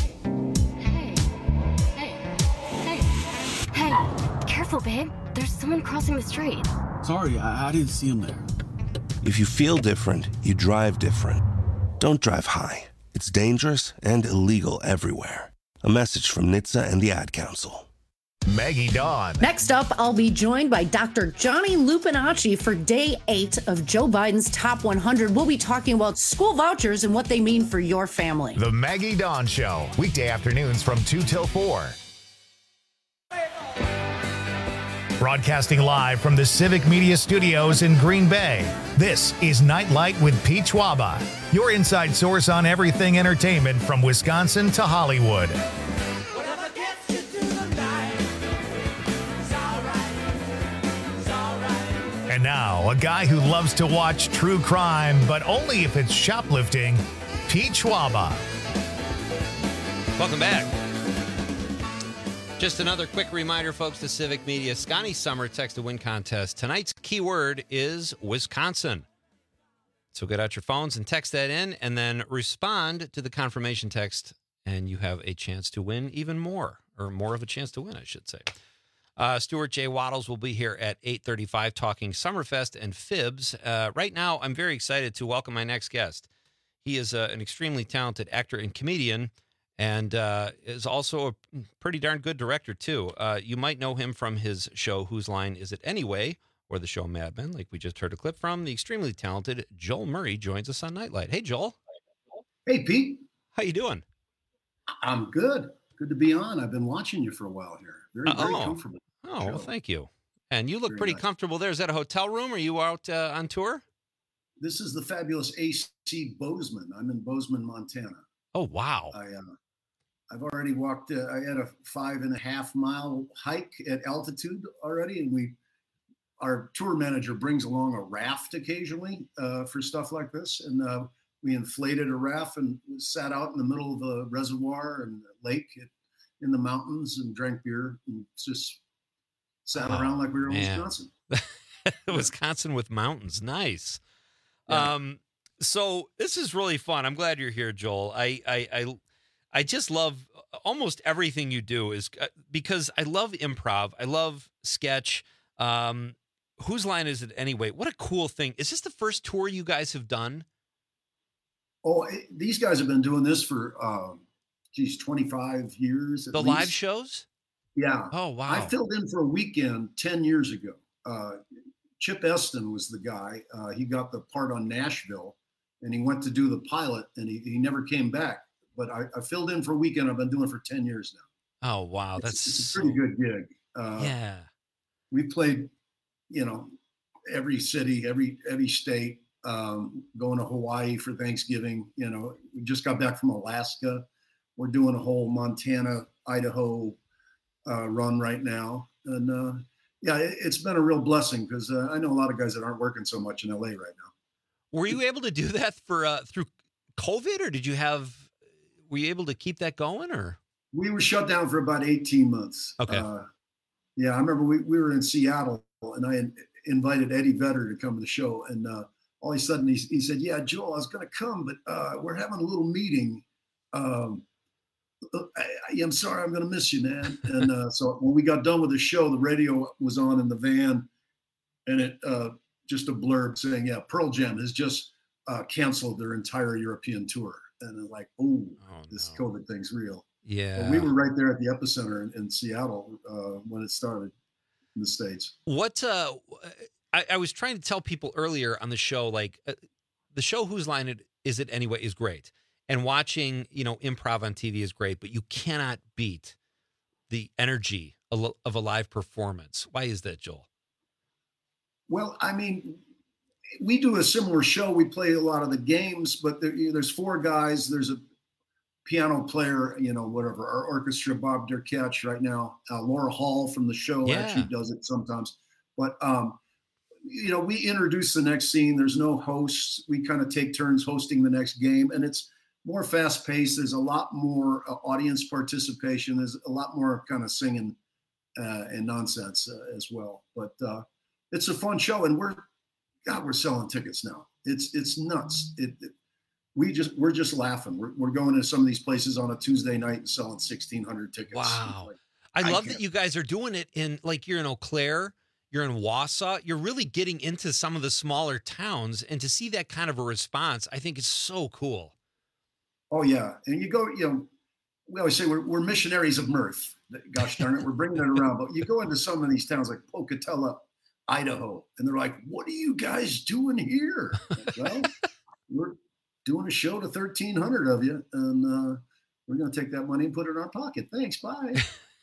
Hey, careful, babe. There's someone crossing the street. Sorry, I, I didn't see him there. If you feel different, you drive different. Don't drive high. It's dangerous and illegal everywhere. A message from N H T S A and the Ad Council. Maggie Dawn. Next up, I'll be joined by Doctor Johnny Lupinacci for day eight of Joe Biden's Top one hundred. We'll be talking about school vouchers and what they mean for your family. The Maggie Dawn Show, weekday afternoons from two till four. Broadcasting live from the Civic Media Studios in Green Bay, this is Nightlight with Pete Schwaba, your inside source on everything entertainment from Wisconsin to Hollywood. And now, a guy who loves to watch true crime, but only if it's shoplifting, Pete Schwaba. Welcome back. Just another quick reminder, folks, to Civic Media. Scotty Summer Text to Win contest. Tonight's keyword is Wisconsin. So get out your phones and text that in, and then respond to the confirmation text, and you have a chance to win even more, or more of a chance to win, I should say. Uh, Stuart J. Waddles will be here at eight thirty-five talking Summerfest and Fibs. Uh, right now, I'm very excited to welcome my next guest. He is uh, an extremely talented actor and comedian, and uh, is also a pretty darn good director, too. Uh, you might know him from his show, Whose Line Is It Anyway?, or the show Mad Men, like we just heard a clip from. The extremely talented Joel Murray joins us on Nightlight. Hey, Joel. Hey, Pete. How you doing? I'm good. Good to be on. I've been watching you for a while here. Very, Uh, very oh. comfortable. Oh, well, thank you. And you look Very pretty nice. comfortable there. Is that a hotel room? Are you out uh, on tour? This is the fabulous A C Bozeman. I'm in Bozeman, Montana. Oh, wow. I, uh, I've already walked, uh, I had a five and a half mile hike at altitude already. And we, our tour manager brings along a raft occasionally uh, for stuff like this. And uh, we inflated a raft and sat out in the middle of a reservoir and a lake at, in the mountains and drank beer and just sat Oh, around like we were in man. Wisconsin. Wisconsin with mountains. Nice. Yeah. Um, so this is really fun. I'm glad you're here, Joel. I, I, I, I just love almost everything you do is uh, because I love improv. I love sketch. Um, whose line is it anyway? What a cool thing. Is this the first tour you guys have done? Oh, it, these guys have been doing this for, um, geez, twenty-five years. at The live least. shows? Yeah. Oh, wow. I filled in for a weekend ten years ago. Uh, Chip Eston was the guy. Uh, he got the part on Nashville, and he went to do the pilot, and he, he never came back. But I, I filled in for a weekend. I've been doing it for ten years now. Oh, wow. It's, That's it's a so- pretty good gig. Uh, Yeah. We played, you know, every city, every every state. Um, going to Hawaii for Thanksgiving. You know, we just got back from Alaska. We're doing a whole Montana, Idaho uh, run right now, and uh, yeah, it, it's been a real blessing because uh, I know a lot of guys that aren't working so much in L A right now. Were you able to do that for uh, through COVID, or did you have? Were you able to keep that going, or? We were shut down for about eighteen months. Okay. Uh, yeah, I remember we, we were in Seattle, and I had invited Eddie Vedder to come to the show, and uh, all of a sudden he, he said, "Yeah, Joel, I was going to come, but uh, we're having a little meeting. Um, I, I, I'm sorry, I'm going to miss you, man." And uh, so when we got done with the show, the radio was on in the van, and it uh, just a blurb saying, "Yeah, Pearl Jam has just uh, canceled their entire European tour." And I'm like, "Ooh, Oh, this COVID thing's real." Yeah. But we were right there at the epicenter in, in Seattle uh, when it started in the States. What uh, I, I was trying to tell people earlier on the show, like uh, the show Whose Line It Is It Anyway is great, and watching you know improv on T V is great, but you cannot beat the energy of a live performance. Why is that, Joel? Well, I mean, we do a similar show. We play a lot of the games, but there, you know, there's four guys. There's a piano player, you know, whatever, our orchestra, Bob Derkach right now. Uh, Laura Hall from the show Yeah. actually does it sometimes. But, um, you know, we introduce the next scene. There's no hosts. We kind of take turns hosting the next game. And it's more fast paced. There's a lot more uh, audience participation. There's a lot more kind of singing uh, and nonsense uh, as well. But uh, it's a fun show. And we're, God, we're selling tickets now. It's it's nuts. It, it we just we're just laughing. We're we're going to some of these places on a Tuesday night and selling sixteen hundred tickets. Wow. Like, I love can't- that you guys are doing it in like you're in Eau Claire, you're in Wausau, you're really getting into some of the smaller towns, and to see that kind of a response, I think is so cool. Oh yeah, and you go. You know, we always say we're we're missionaries of mirth. Gosh darn it, we're bringing it around. But you go into some of these towns like Pocatello, Idaho, and they're like, "What are you guys doing here?" Like, well, we're doing a show to thirteen hundred of you, and uh, we're going to take that money and put it in our pocket. Thanks, bye.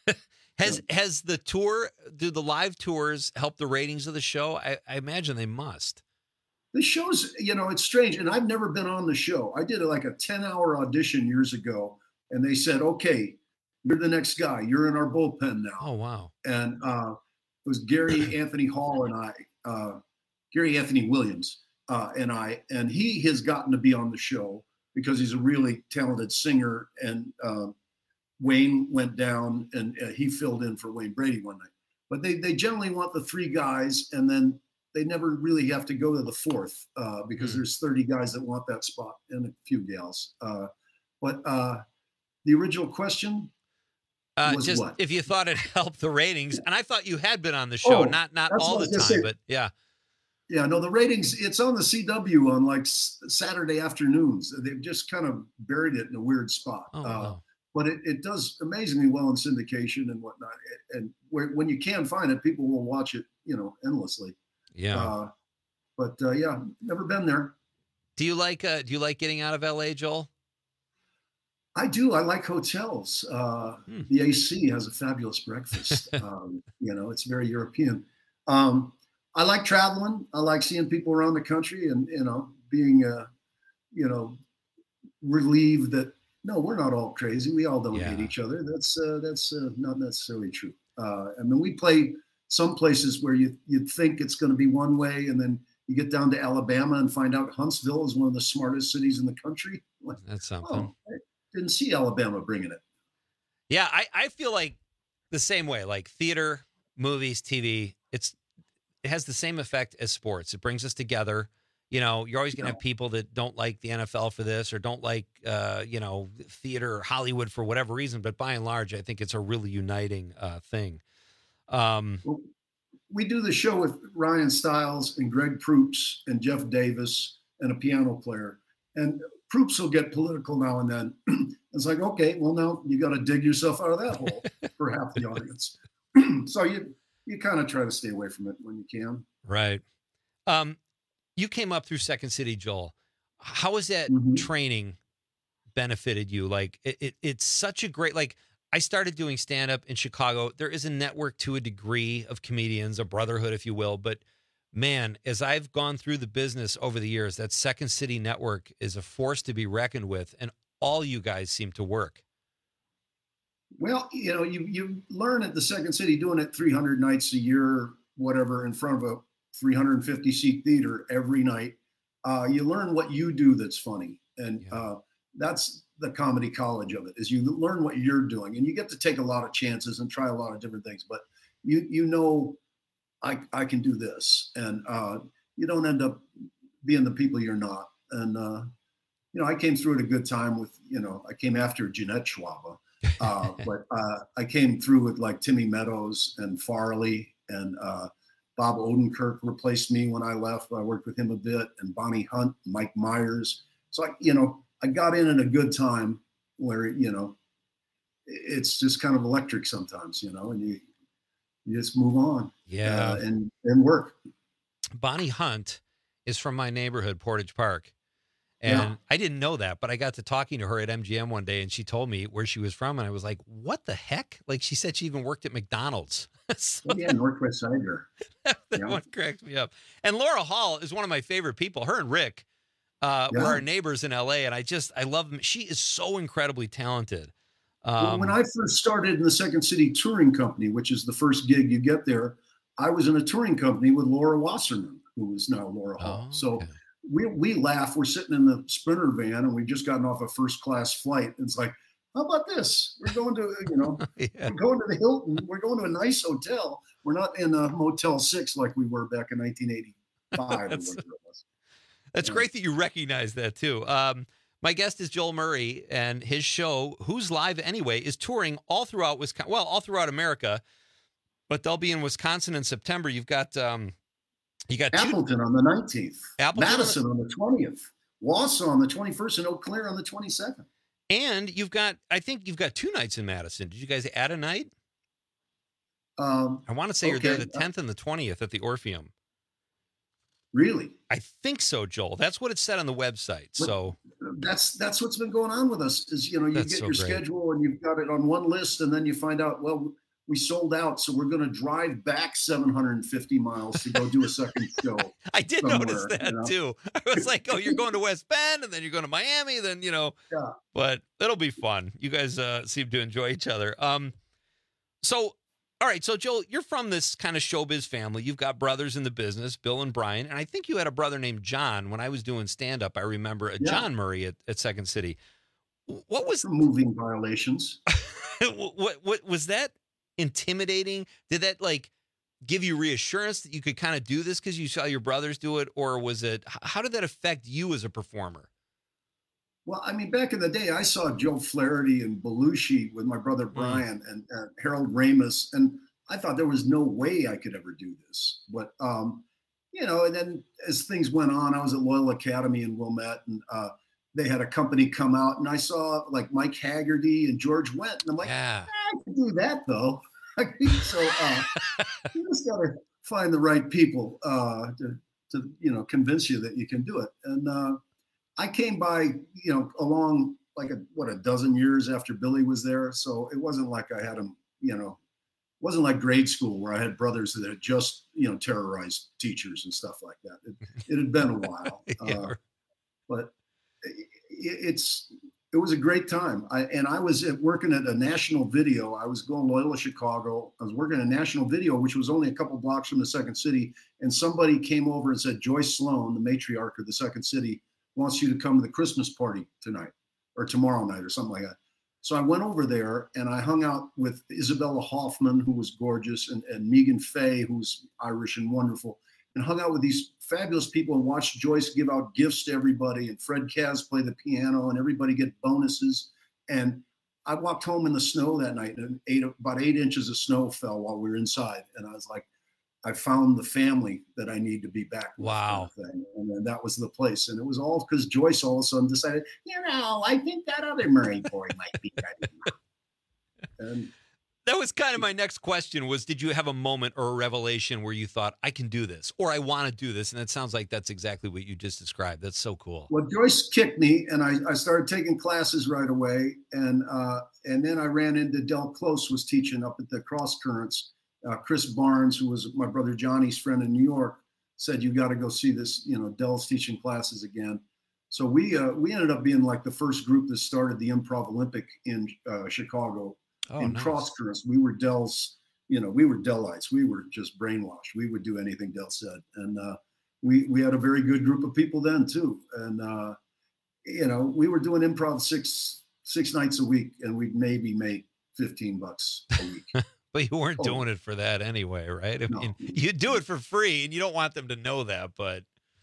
Has has the tour, do the live tours help the ratings of the show? I, I imagine they must. The show's, you know, it's strange. And I've never been on the show. I did like a ten hour audition years ago, and they said, "Okay, you're the next guy. You're in our bullpen now." Oh, wow. And uh, it was Gary Anthony Hall and I. Uh, Gary Anthony Williams uh, and I, and he has gotten to be on the show because he's a really talented singer. And uh, Wayne went down and uh, he filled in for Wayne Brady one night. But they they generally want the three guys, and then they never really have to go to the fourth uh, because mm. there's thirty guys that want that spot and a few gals. Uh, but uh, the original question uh, was just what? If you thought it helped the ratings, and I thought you had been on the show, oh, not not all the time, say. but yeah. Yeah, no, the ratings, it's on the C W on like s- Saturday afternoons. They've just kind of buried it in a weird spot. Oh, uh, wow. But it, it does amazingly well in syndication and whatnot. And where, when you can find it, people will watch it, you know, endlessly. Yeah. Uh, but uh, yeah, never been there. Do you like uh, do you like getting out of L A, Joel? I do. I like hotels. Uh, hmm. The A C has a fabulous breakfast. um, you know, it's very European. Um, I like traveling. I like seeing people around the country and, you know, being, uh, you know, relieved that, no, we're not all crazy. We all don't yeah. hate each other. That's uh, that's uh, not necessarily true. Uh, I mean, we play some places where you you'd think it's going to be one way, and then you get down to Alabama and find out Huntsville is one of the smartest cities in the country. Like, that's something. Oh, I didn't see Alabama bringing it. Yeah, I, I feel like the same way. Like theater, movies, T V, it's it has the same effect as sports. It brings us together. You know, you're always going to have people that don't like the N F L for this or don't like, uh, you know, theater or Hollywood for whatever reason. But by and large, I think it's a really uniting uh, thing. Um, well, we do the show with Ryan Stiles and Greg Proops and Jeff Davis and a piano player. And Proops will get political now and then. It's like, okay, well, now you got to dig yourself out of that hole for half the audience. So you you kind of try to stay away from it when you can. Right. Um, You came up through Second City, Joel. How has that mm-hmm. training benefited you? Like it, it, it's such a great, like I started doing stand-up in Chicago. There is a network to a degree of comedians, a brotherhood, if you will. But man, as I've gone through the business over the years, that Second City network is a force to be reckoned with. And all you guys seem to work. Well, you know, you, you learn at the Second City doing it three hundred nights a year, whatever, in front of a three hundred fifty seat theater every night. Uh, you learn what you do that's funny. And yeah. uh, that's the comedy college of it, is you learn what you're doing and you get to take a lot of chances and try a lot of different things, but you, you know, I, I can do this. And uh, you don't end up being the people you're not. And, uh, you know, I came through at a good time with, you know, I came after Jeanette Schwaba, uh, but uh, I came through with like Timmy Meadows and Farley and, uh, Bob Odenkirk replaced me when I left. I worked with him a bit, and Bonnie Hunt, Mike Myers. So, I, you know, I got in at a good time where, you know, it's just kind of electric sometimes, you know, and you, you just move on. Yeah. Uh, and, and work. Bonnie Hunt is from my neighborhood, Portage Park. And yeah. I didn't know that, but I got to talking to her at M G M one day and she told me where she was from. And I was like, what the heck? Like she said, she even worked at McDonald's. So, yeah, Northwest Cider. that yeah. one cracked me up. And Laura Hall is one of my favorite people. Her and Rick uh, yeah. were our neighbors in L A. And I just, I love them. She is so incredibly talented. Um, well, when I first started in the Second City Touring Company, which is the first gig you get there, I was in a touring company with Laura Wasserman, who is now Laura Hall. Oh, so okay. we we laugh. We're sitting in the Sprinter van and we've just gotten off a first class flight. And it's like, how about this? We're going to, you know, yeah. we're going to the Hilton. We're going to a nice hotel. We're not in a Motel six like we were back in nineteen eighty-five. that's or whatever it was. That's yeah. great that you recognize that too. Um, my guest is Joel Murray, and his show, Who's Live Anyway, is touring all throughout Wisconsin. Well, all throughout America, but they'll be in Wisconsin in September. You've got um, you got Appleton two... on the nineteenth, Appleton Madison on the twentieth, Wausau on the twenty-first, and Eau Claire on the twenty-second. And you've got, I think you've got two nights in Madison. Did you guys add a night? Um, I want to say okay. you're there the tenth and the twentieth at the Orpheum. Really? I think so, Joel. That's what it said on the website. But so that's that's what's been going on with us. Is you know you that's get so your great. schedule and you've got it on one list, and then you find out well we sold out, so we're going to drive back seven hundred fifty miles to go do a second show. I did somewhere, notice that you know? too. I was like, oh, you're going to West Bend and then you're going to Miami, then, you know, yeah. But it'll be fun. You guys uh, seem to enjoy each other. Um, so All right, so Joel, you're from this kind of showbiz family. You've got brothers in the business, Bill and Brian, and I think you had a brother named John. When I was doing stand-up, I remember a Yeah. John Murray at, at Second City. What was moving violations? what, what what was that intimidating? Did that like give you reassurance that you could kind of do this because you saw your brothers do it, or was it? h- How did that affect you as a performer? Well, I mean, back in the day, I saw Joe Flaherty and Belushi with my brother Brian and, and Harold Ramis, and I thought there was no way I could ever do this. But um, you know, and then as things went on, I was at Loyal Academy in Wilmette, and uh, they had a company come out, and I saw like Mike Haggerty and George Wendt, and I'm like, yeah. I can do that though. so uh, you just gotta find the right people uh, to, to you know convince you that you can do it. And uh, I came by, you know, along like a, what a dozen years after Billy was there, so it wasn't like I had him, you know, it wasn't like grade school where I had brothers that had just you know terrorized teachers and stuff like that. It, it had been a while, Yeah. uh, but it, it's it was a great time. I, and I was at, working at a National Video. I was going Loyola Chicago. I was working at National Video, which was only a couple blocks from the Second City. And somebody came over and said, Joyce Sloan, the matriarch of the Second City, wants you to come to the Christmas party tonight or tomorrow night or something like that. So I went over there and I hung out with Isabella Hoffman, who was gorgeous, and, and Megan Fay, who's Irish and wonderful, and hung out with these fabulous people and watched Joyce give out gifts to everybody, and Fred Kaz play the piano, and everybody get bonuses. And I walked home in the snow that night, and eight, about eight inches of snow fell while we were inside. And I was like, I found the family that I need to be back with. Wow. Kind of thing. And then that was the place. And it was all because Joyce all of a sudden decided, you know, I think that other Murray boy might be ready. And That was kind of my next question was, did you have a moment or a revelation where you thought, I can do this, or I want to do this? And it sounds like that's exactly what you just described. That's so cool. well, Joyce kicked me, and I, I started taking classes right away. And uh, and then I ran into Del Close was teaching up at the Cross Currents. Uh, Chris Barnes, who was my brother Johnny's friend in New York, said, you got to go see this. You know, Del's teaching classes again. So we uh, we ended up being like the first group that started the Improv Olympic in uh, Chicago. Oh, in nice. Cross Currents. We were Del's, you know, we were Delites. We were just brainwashed. We would do anything Del said. And uh, we we had a very good group of people then too. And, uh, you know, we were doing improv six six nights a week, and we'd maybe make fifteen bucks a week. But you weren't Oh. doing it for that anyway, right? I No. mean, you do it for free, and you don't want them to know that, but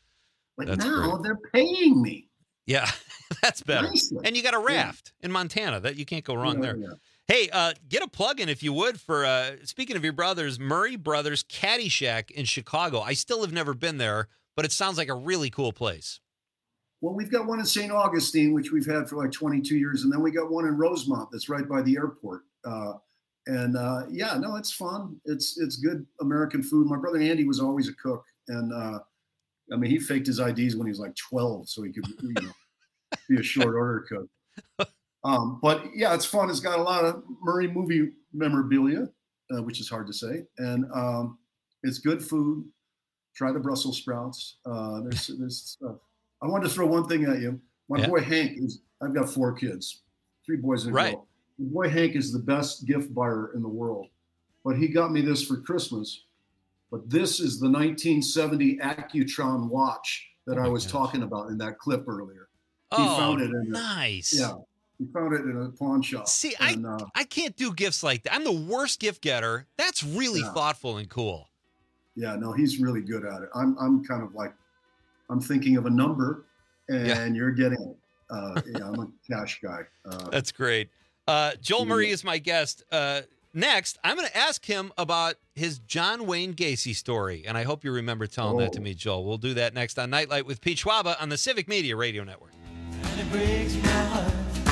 But That's now great. they're paying me. yeah, that's better. Nicely. And you got a Yeah. raft in Montana. That you can't go wrong Yeah, there. yeah. Hey, uh, get a plug in if you would for, uh, speaking of your brothers, Murray Brothers Caddyshack in Chicago. I still have never been there, but it sounds like a really cool place. Well, we've got one in Saint Augustine, which we've had for like twenty-two years. And then we got one in Rosemont that's right by the airport. Uh, and uh, yeah, no, it's fun. It's it's good American food. My brother Andy was always a cook. And uh, I mean, he faked his I Ds when he was like twelve so he could you know, be a short order cook. Um, but yeah, it's fun. It's got a lot of Murray movie memorabilia, uh, which is hard to say. And um, it's good food. Try the Brussels sprouts. Uh, there's, there's stuff. I wanted to throw one thing at you. My Yeah. boy Hank is, I've got four kids, three boys and a Right. girl. My boy Hank is the best gift buyer in the world. But he got me this for Christmas. But this is the nineteen seventy Accutron watch that Oh I my was gosh. talking about in that clip earlier. He Oh, found it in a- nice. Yeah. He found it in a pawn shop. See, and, I, uh, I can't do gifts like that. I'm the worst gift getter. That's really Yeah. thoughtful and cool. yeah, no, he's really good at it. I'm I'm kind of like, I'm thinking of a number, and Yeah. you're getting it. Uh, yeah, I'm a cash guy. Uh, That's great. Uh, Joel Yeah. Murray is my guest. Uh, next, I'm going to ask him about his John Wayne Gacy story, and I hope you remember telling that to Oh. me, Joel. We'll do that next on Nightlight with Pete Schwaba on the Civic Media Radio Network. And it breaks my heart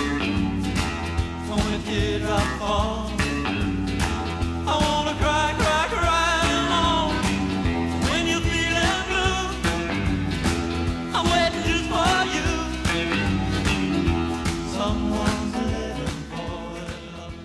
when a teardrop falls. I wanna cry, cry, cry alone. When you're feeling blue, I'm waiting just for you. Someone's living for their love.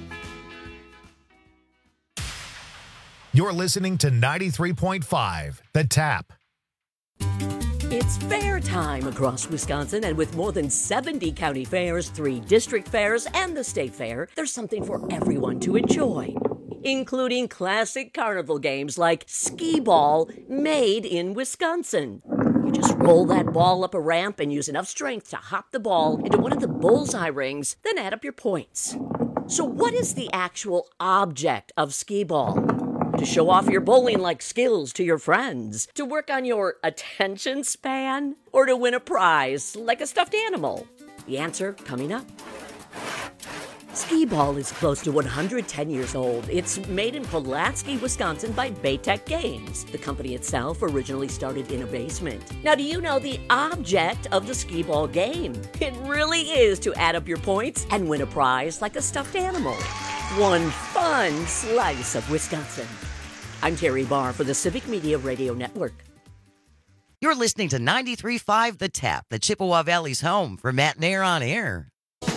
You're listening to ninety-three point five The Tap. It's fair time across Wisconsin, and with more than seventy county fairs, three district fairs, and the state fair, there's something for everyone to enjoy. including classic carnival games like skee ball, made in Wisconsin. You just roll that ball up a ramp and use enough strength to hop the ball into one of the bullseye rings, then add up your points. So what is the actual object of skee ball? To show off your bowling-like skills to your friends? To work on your attention span? Or to win a prize like a stuffed animal? The answer coming up. Skee ball is close to one hundred ten years old. It's made in Pulaski, Wisconsin by Baytech Games. The company itself originally started in a basement. Now, do you know the object of the skee ball game? It really is to add up your points and win a prize like a stuffed animal. One fun slice of Wisconsin. I'm Terry Barr for the Civic Media Radio Network. You're listening to ninety-three point five The Tap, the Chippewa Valley's home for Matt Nair on air.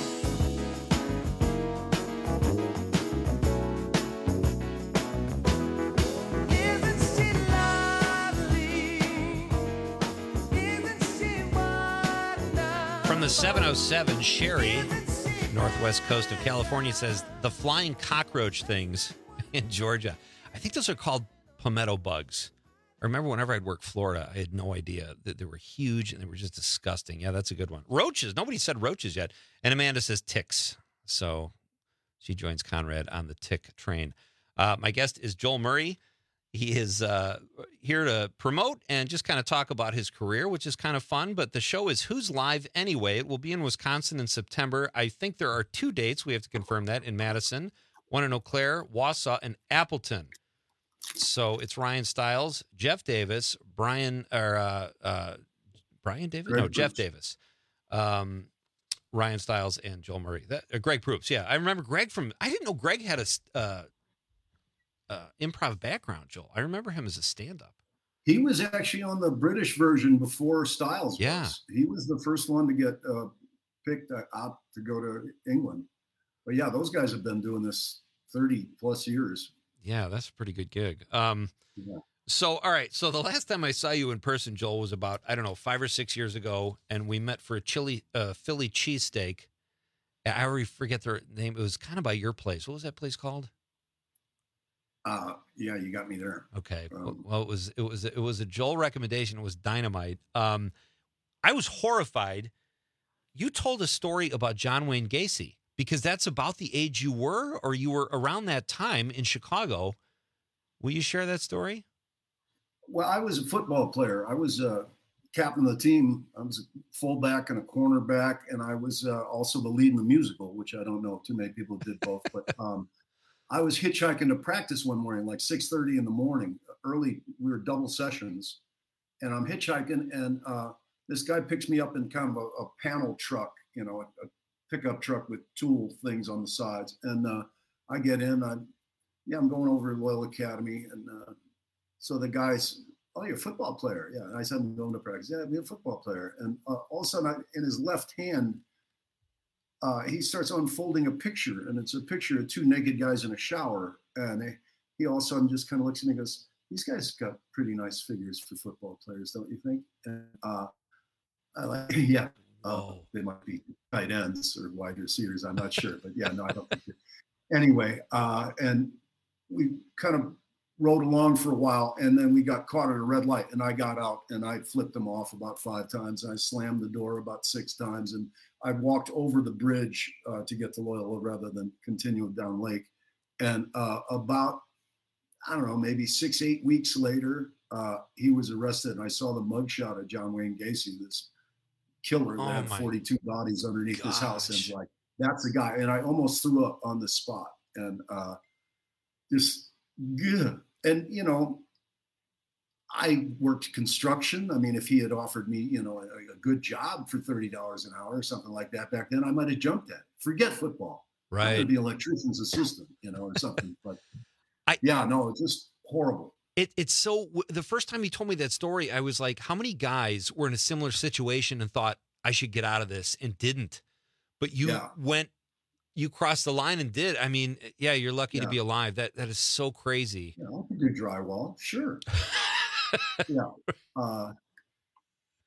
From the seven oh seven, Sherry, northwest coast of California, says the flying cockroach things in Georgia. I think those are called palmetto bugs. I remember whenever I'd work Florida, I had no idea that they were huge and they were just disgusting. Yeah, that's a good one. Roaches. Nobody said roaches yet. And Amanda says ticks. So she joins Conrad on the tick train. Uh, my guest is Joel Murray. He is uh, here to promote and just kind of talk about his career, which is kind of fun. But the show is Who's Live Anyway? It will be in Wisconsin in September. I think there are two dates. We have to confirm that in Madison, one in Eau Claire, Wausau, and Appleton. So it's Ryan Stiles, Jeff Davis, Brian or uh, uh, Brian Davis, Greg no Proops. Jeff Davis, um, Ryan Stiles, and Joel Murray. That uh, Greg Proops, yeah, I remember Greg from. I didn't know Greg had a uh, uh, improv background. Joel, I remember him as a stand-up. He was actually on the British version before Stiles. Yeah, was. He was the first one to get uh, picked out to go to England. But yeah, those guys have been doing this thirty plus years. Yeah, that's a pretty good gig. Um, yeah. So, all right. So the last time I saw you in person, Joel, was about, I don't know, five or six years ago, and we met for a chili, uh, Philly cheesesteak. I already forget their name. It was kind of by your place. What was that place called? Uh, yeah, you got me there. Okay. Um, well, it was it was it was a Joel recommendation. It was dynamite. Um, I was horrified. You told a story about John Wayne Gacy. Because that's about the age you were, or you were around that time in Chicago. Will you share that story? Well, I was a football player. I was uh, captain of the team. I was a fullback and a cornerback, and I was uh, also the lead in the musical, which I don't know if too many people did both. But um, I was hitchhiking to practice one morning, like six thirty in the morning, early. We were double sessions, and I'm hitchhiking, and uh, this guy picks me up in kind of a, a panel truck, you know, a, a pickup truck with tool things on the sides. And uh, I get in, I, yeah, I'm going over to Loyal Academy. And uh, so the guy's, oh, you're a football player. Yeah. And I said, I'm going to practice. Yeah, I'm a football player. And uh, all of a sudden I, in his left hand, uh, he starts unfolding a picture, and it's a picture of two naked guys in a shower. And they, he all of a sudden just kind of looks at me and goes, these guys got pretty nice figures for football players, don't you think? And uh, I like, yeah. Uh, they might be tight ends or wide receivers. I'm not sure, but yeah, no, I don't think it. Anyway, uh, and we kind of rode along for a while, and then we got caught at a red light, and I got out and I flipped them off about five times. I slammed the door about six times, and I walked over the bridge uh, to get to Loyola rather than continue down Lake. And uh, about, I don't know, maybe six, eight weeks later, uh, he was arrested, and I saw the mugshot of John Wayne Gacy, this killer that Oh, had my forty-two bodies underneath his house, gosh. and like, that's the guy. And I almost threw up on the spot, and uh, just, yeah. And, you know, I worked construction. I mean, if he had offered me, you know, a, a good job for thirty dollars an hour or something like that back then, I might have jumped at it. Forget football. I'm Right. gonna be electrician's assistant, you know, or something. But I, yeah, no, it's just horrible. It, it's so, the first time you told me that story, I was like, how many guys were in a similar situation and thought, I should get out of this, and didn't? But you Yeah. went, you crossed the line and did. I mean, yeah, you're lucky to Yeah. be alive. That That is so crazy. You know, I could do drywall, sure. yeah. Uh,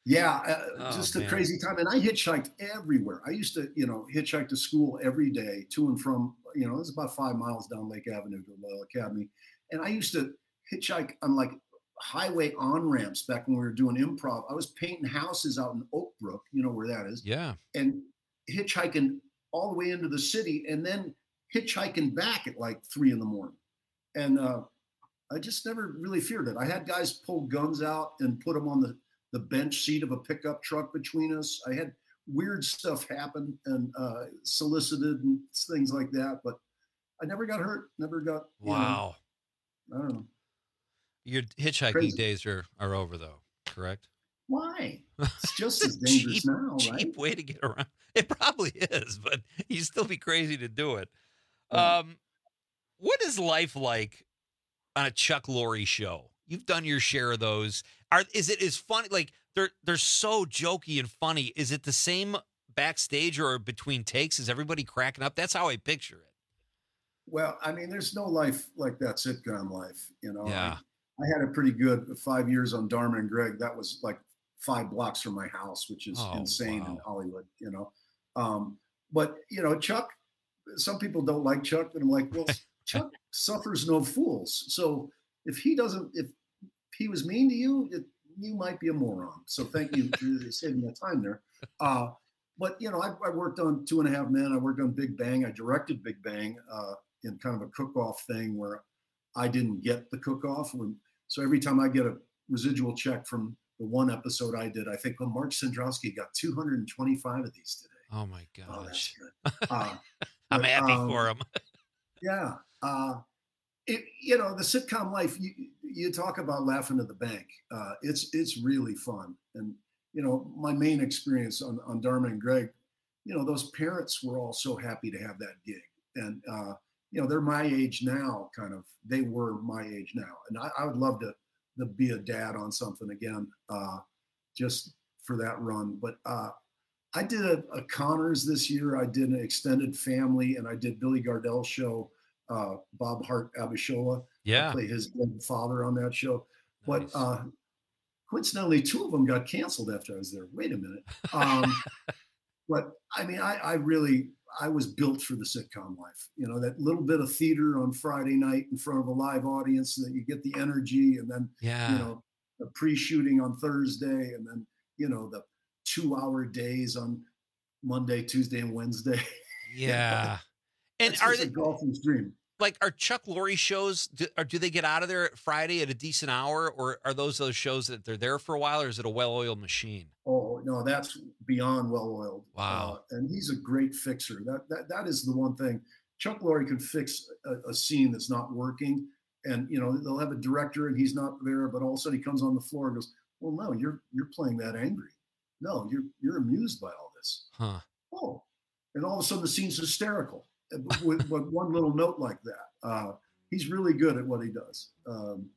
Yeah, uh, Oh, just a man. crazy time. And I hitchhiked everywhere. I used to, you know, hitchhike to school every day to and from, you know, it was about five miles down Lake Avenue to Loyola Academy. And I used to hitchhike on like highway on-ramps back when we were doing improv. I was painting houses out in Oak Brook, you know where that is. Yeah. And hitchhiking all the way into the city and then hitchhiking back at like three in the morning. And uh, I just never really feared it. I had guys pull guns out and put them on the, the bench seat of a pickup truck between us. I had weird stuff happen and uh, solicited and things like that, but I never got hurt, never got, you Wow. know, I don't know. Your hitchhiking Crazy. days are, are over, though, correct? Why? It's just It's as a dangerous cheap, now, cheap right? way to get around. It probably is, but you'd still be crazy to do it. Yeah. Um, what is life like on a Chuck Lorre show? You've done your share of those. Are is it as funny? Like they're they're so jokey and funny. Is it the same backstage or between takes? Is everybody cracking up? That's how I picture it. Well, I mean, there's no life like that sitcom life, you know. Yeah. I, I had a pretty good five years on Dharma and Greg. That was like five blocks from my house, which is Oh, insane in wow. Hollywood, you know. Um, but you know, Chuck, some people don't like Chuck, and I'm like, well, Chuck suffers no fools. So if he doesn't, if he was mean to you, it, you might be a moron. So thank you for saving that time there. Uh, but you know, I, I worked on Two and a Half Men. I worked on Big Bang. I directed Big Bang uh, in kind of a cook-off thing where I didn't get the cook-off. When, so every time I get a residual check from the one episode I did, I think, well, Mark Sandrowski got two hundred twenty-five of these today. Oh my Oh, that's gosh. good. Uh, I'm but, happy um, for him. Yeah. Uh, it, you know, the sitcom life, you, you talk about laughing at the bank. Uh, it's it's really fun. And, you know, my main experience on, on Dharma and Greg, you know, those parents were all so happy to have that gig. And, uh, you know, they're my age now, kind of. They were my age now. And I, I would love to, to be a dad on something again, uh, just for that run. But uh, I did a, a Connors this year. I did an Extended Family, and I did Billy Gardell's show, uh, Bob Hart Abishola. Yeah. I play his dead father on that show. But Nice. uh, coincidentally, two of them got canceled after I was there. Wait a minute. Um, but I mean, I, I really, I was built for the sitcom life. You know, that little bit of theater on Friday night in front of a live audience, that you get the energy, and then, Yeah. you know, the pre-shooting on Thursday, and then, you know, the two-hour days on Monday, Tuesday, and Wednesday. Yeah. And It's are just they a golfer's dream. like are Chuck Lorre shows? Do, or do they get out of there at Friday at a decent hour, or are those those shows that they're there for a while, or is it a well-oiled machine? Oh no, that's beyond well-oiled. Wow. Uh, and he's a great fixer. That that that is the one thing. Chuck Lorre could fix a, a scene that's not working, and you know they'll have a director and he's not there, but all of a sudden he comes on the floor and goes, "Well, no, you're you're playing that angry. No, you're you're amused by all this. Huh. Oh," and all of a sudden the scene's hysterical with, with one little note like that. Uh, he's really good at what he does. Um,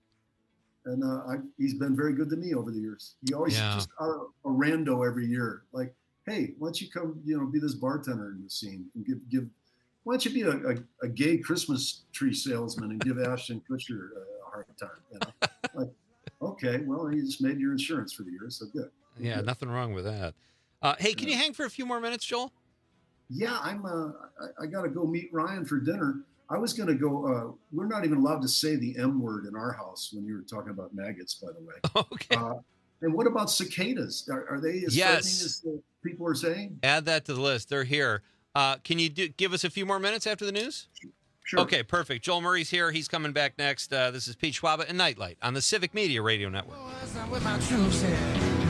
And uh, I, he's been very good to me over the years. He always Yeah. just uh, a rando every year, like, "Hey, why don't you come, you know, be this bartender in the scene and give give? Why don't you be a, a, a gay Christmas tree salesman and give Ashton Kutcher a hard time?" You know, like, okay, well, you just made your insurance for the year, so good. Yeah, Good. nothing wrong with that. Uh, hey, can you hang for a few more minutes, Joel? Yeah, I'm. Uh, I, I got to go meet Ryan for dinner. I was going to go. Uh, we're not even allowed to say the M word in our house when you were talking about maggots, by the way. Okay. Uh, and what about cicadas? Are, are they as Yes. frightening as the people are saying? Add that to the list. They're here. Uh, can you do, give us a few more minutes after the news? Sure. Okay, perfect. Joel Murray's here. He's coming back next. Uh, this is Pete Schwaba and Nightlight on the Civic Media Radio Network. With my troops here.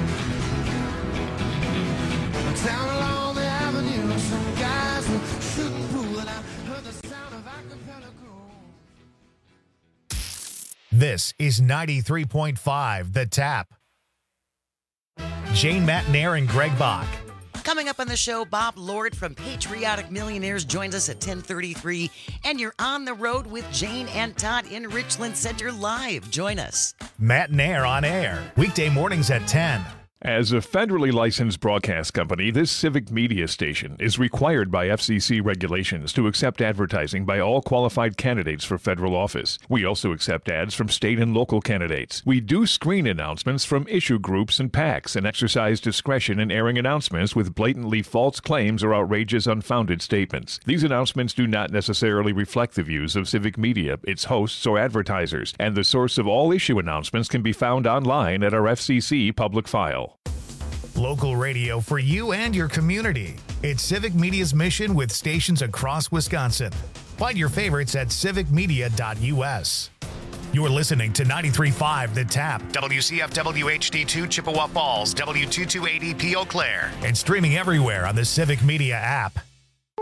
Down along the avenue, some guys were shooting pool, and I heard the sound of acapella crew. This is ninety-three point five The Tap. Jane Matnair and Greg Bach. Coming up on the show, Bob Lord from Patriotic Millionaires joins us at ten thirty-three, and you're on the road with Jane and Todd in Richland Center Live. Join us. Matt Nair on air. Weekday mornings at ten. As a federally licensed broadcast company, this civic media station is required by F C C regulations to accept advertising by all qualified candidates for federal office. We also accept ads from state and local candidates. We do screen announcements from issue groups and PACs and exercise discretion in airing announcements with blatantly false claims or outrageous, unfounded statements. These announcements do not necessarily reflect the views of civic media, its hosts, or advertisers, and the source of all issue announcements can be found online at our F C C public file. Local radio for you and your community. It's Civic Media's mission with stations across Wisconsin. Find your favorites at civic media dot U S. You're listening to ninety-three point five The Tap, W C F W H D two Chippewa Falls, W two two eight zero P Eau Claire, and streaming everywhere on the Civic Media app.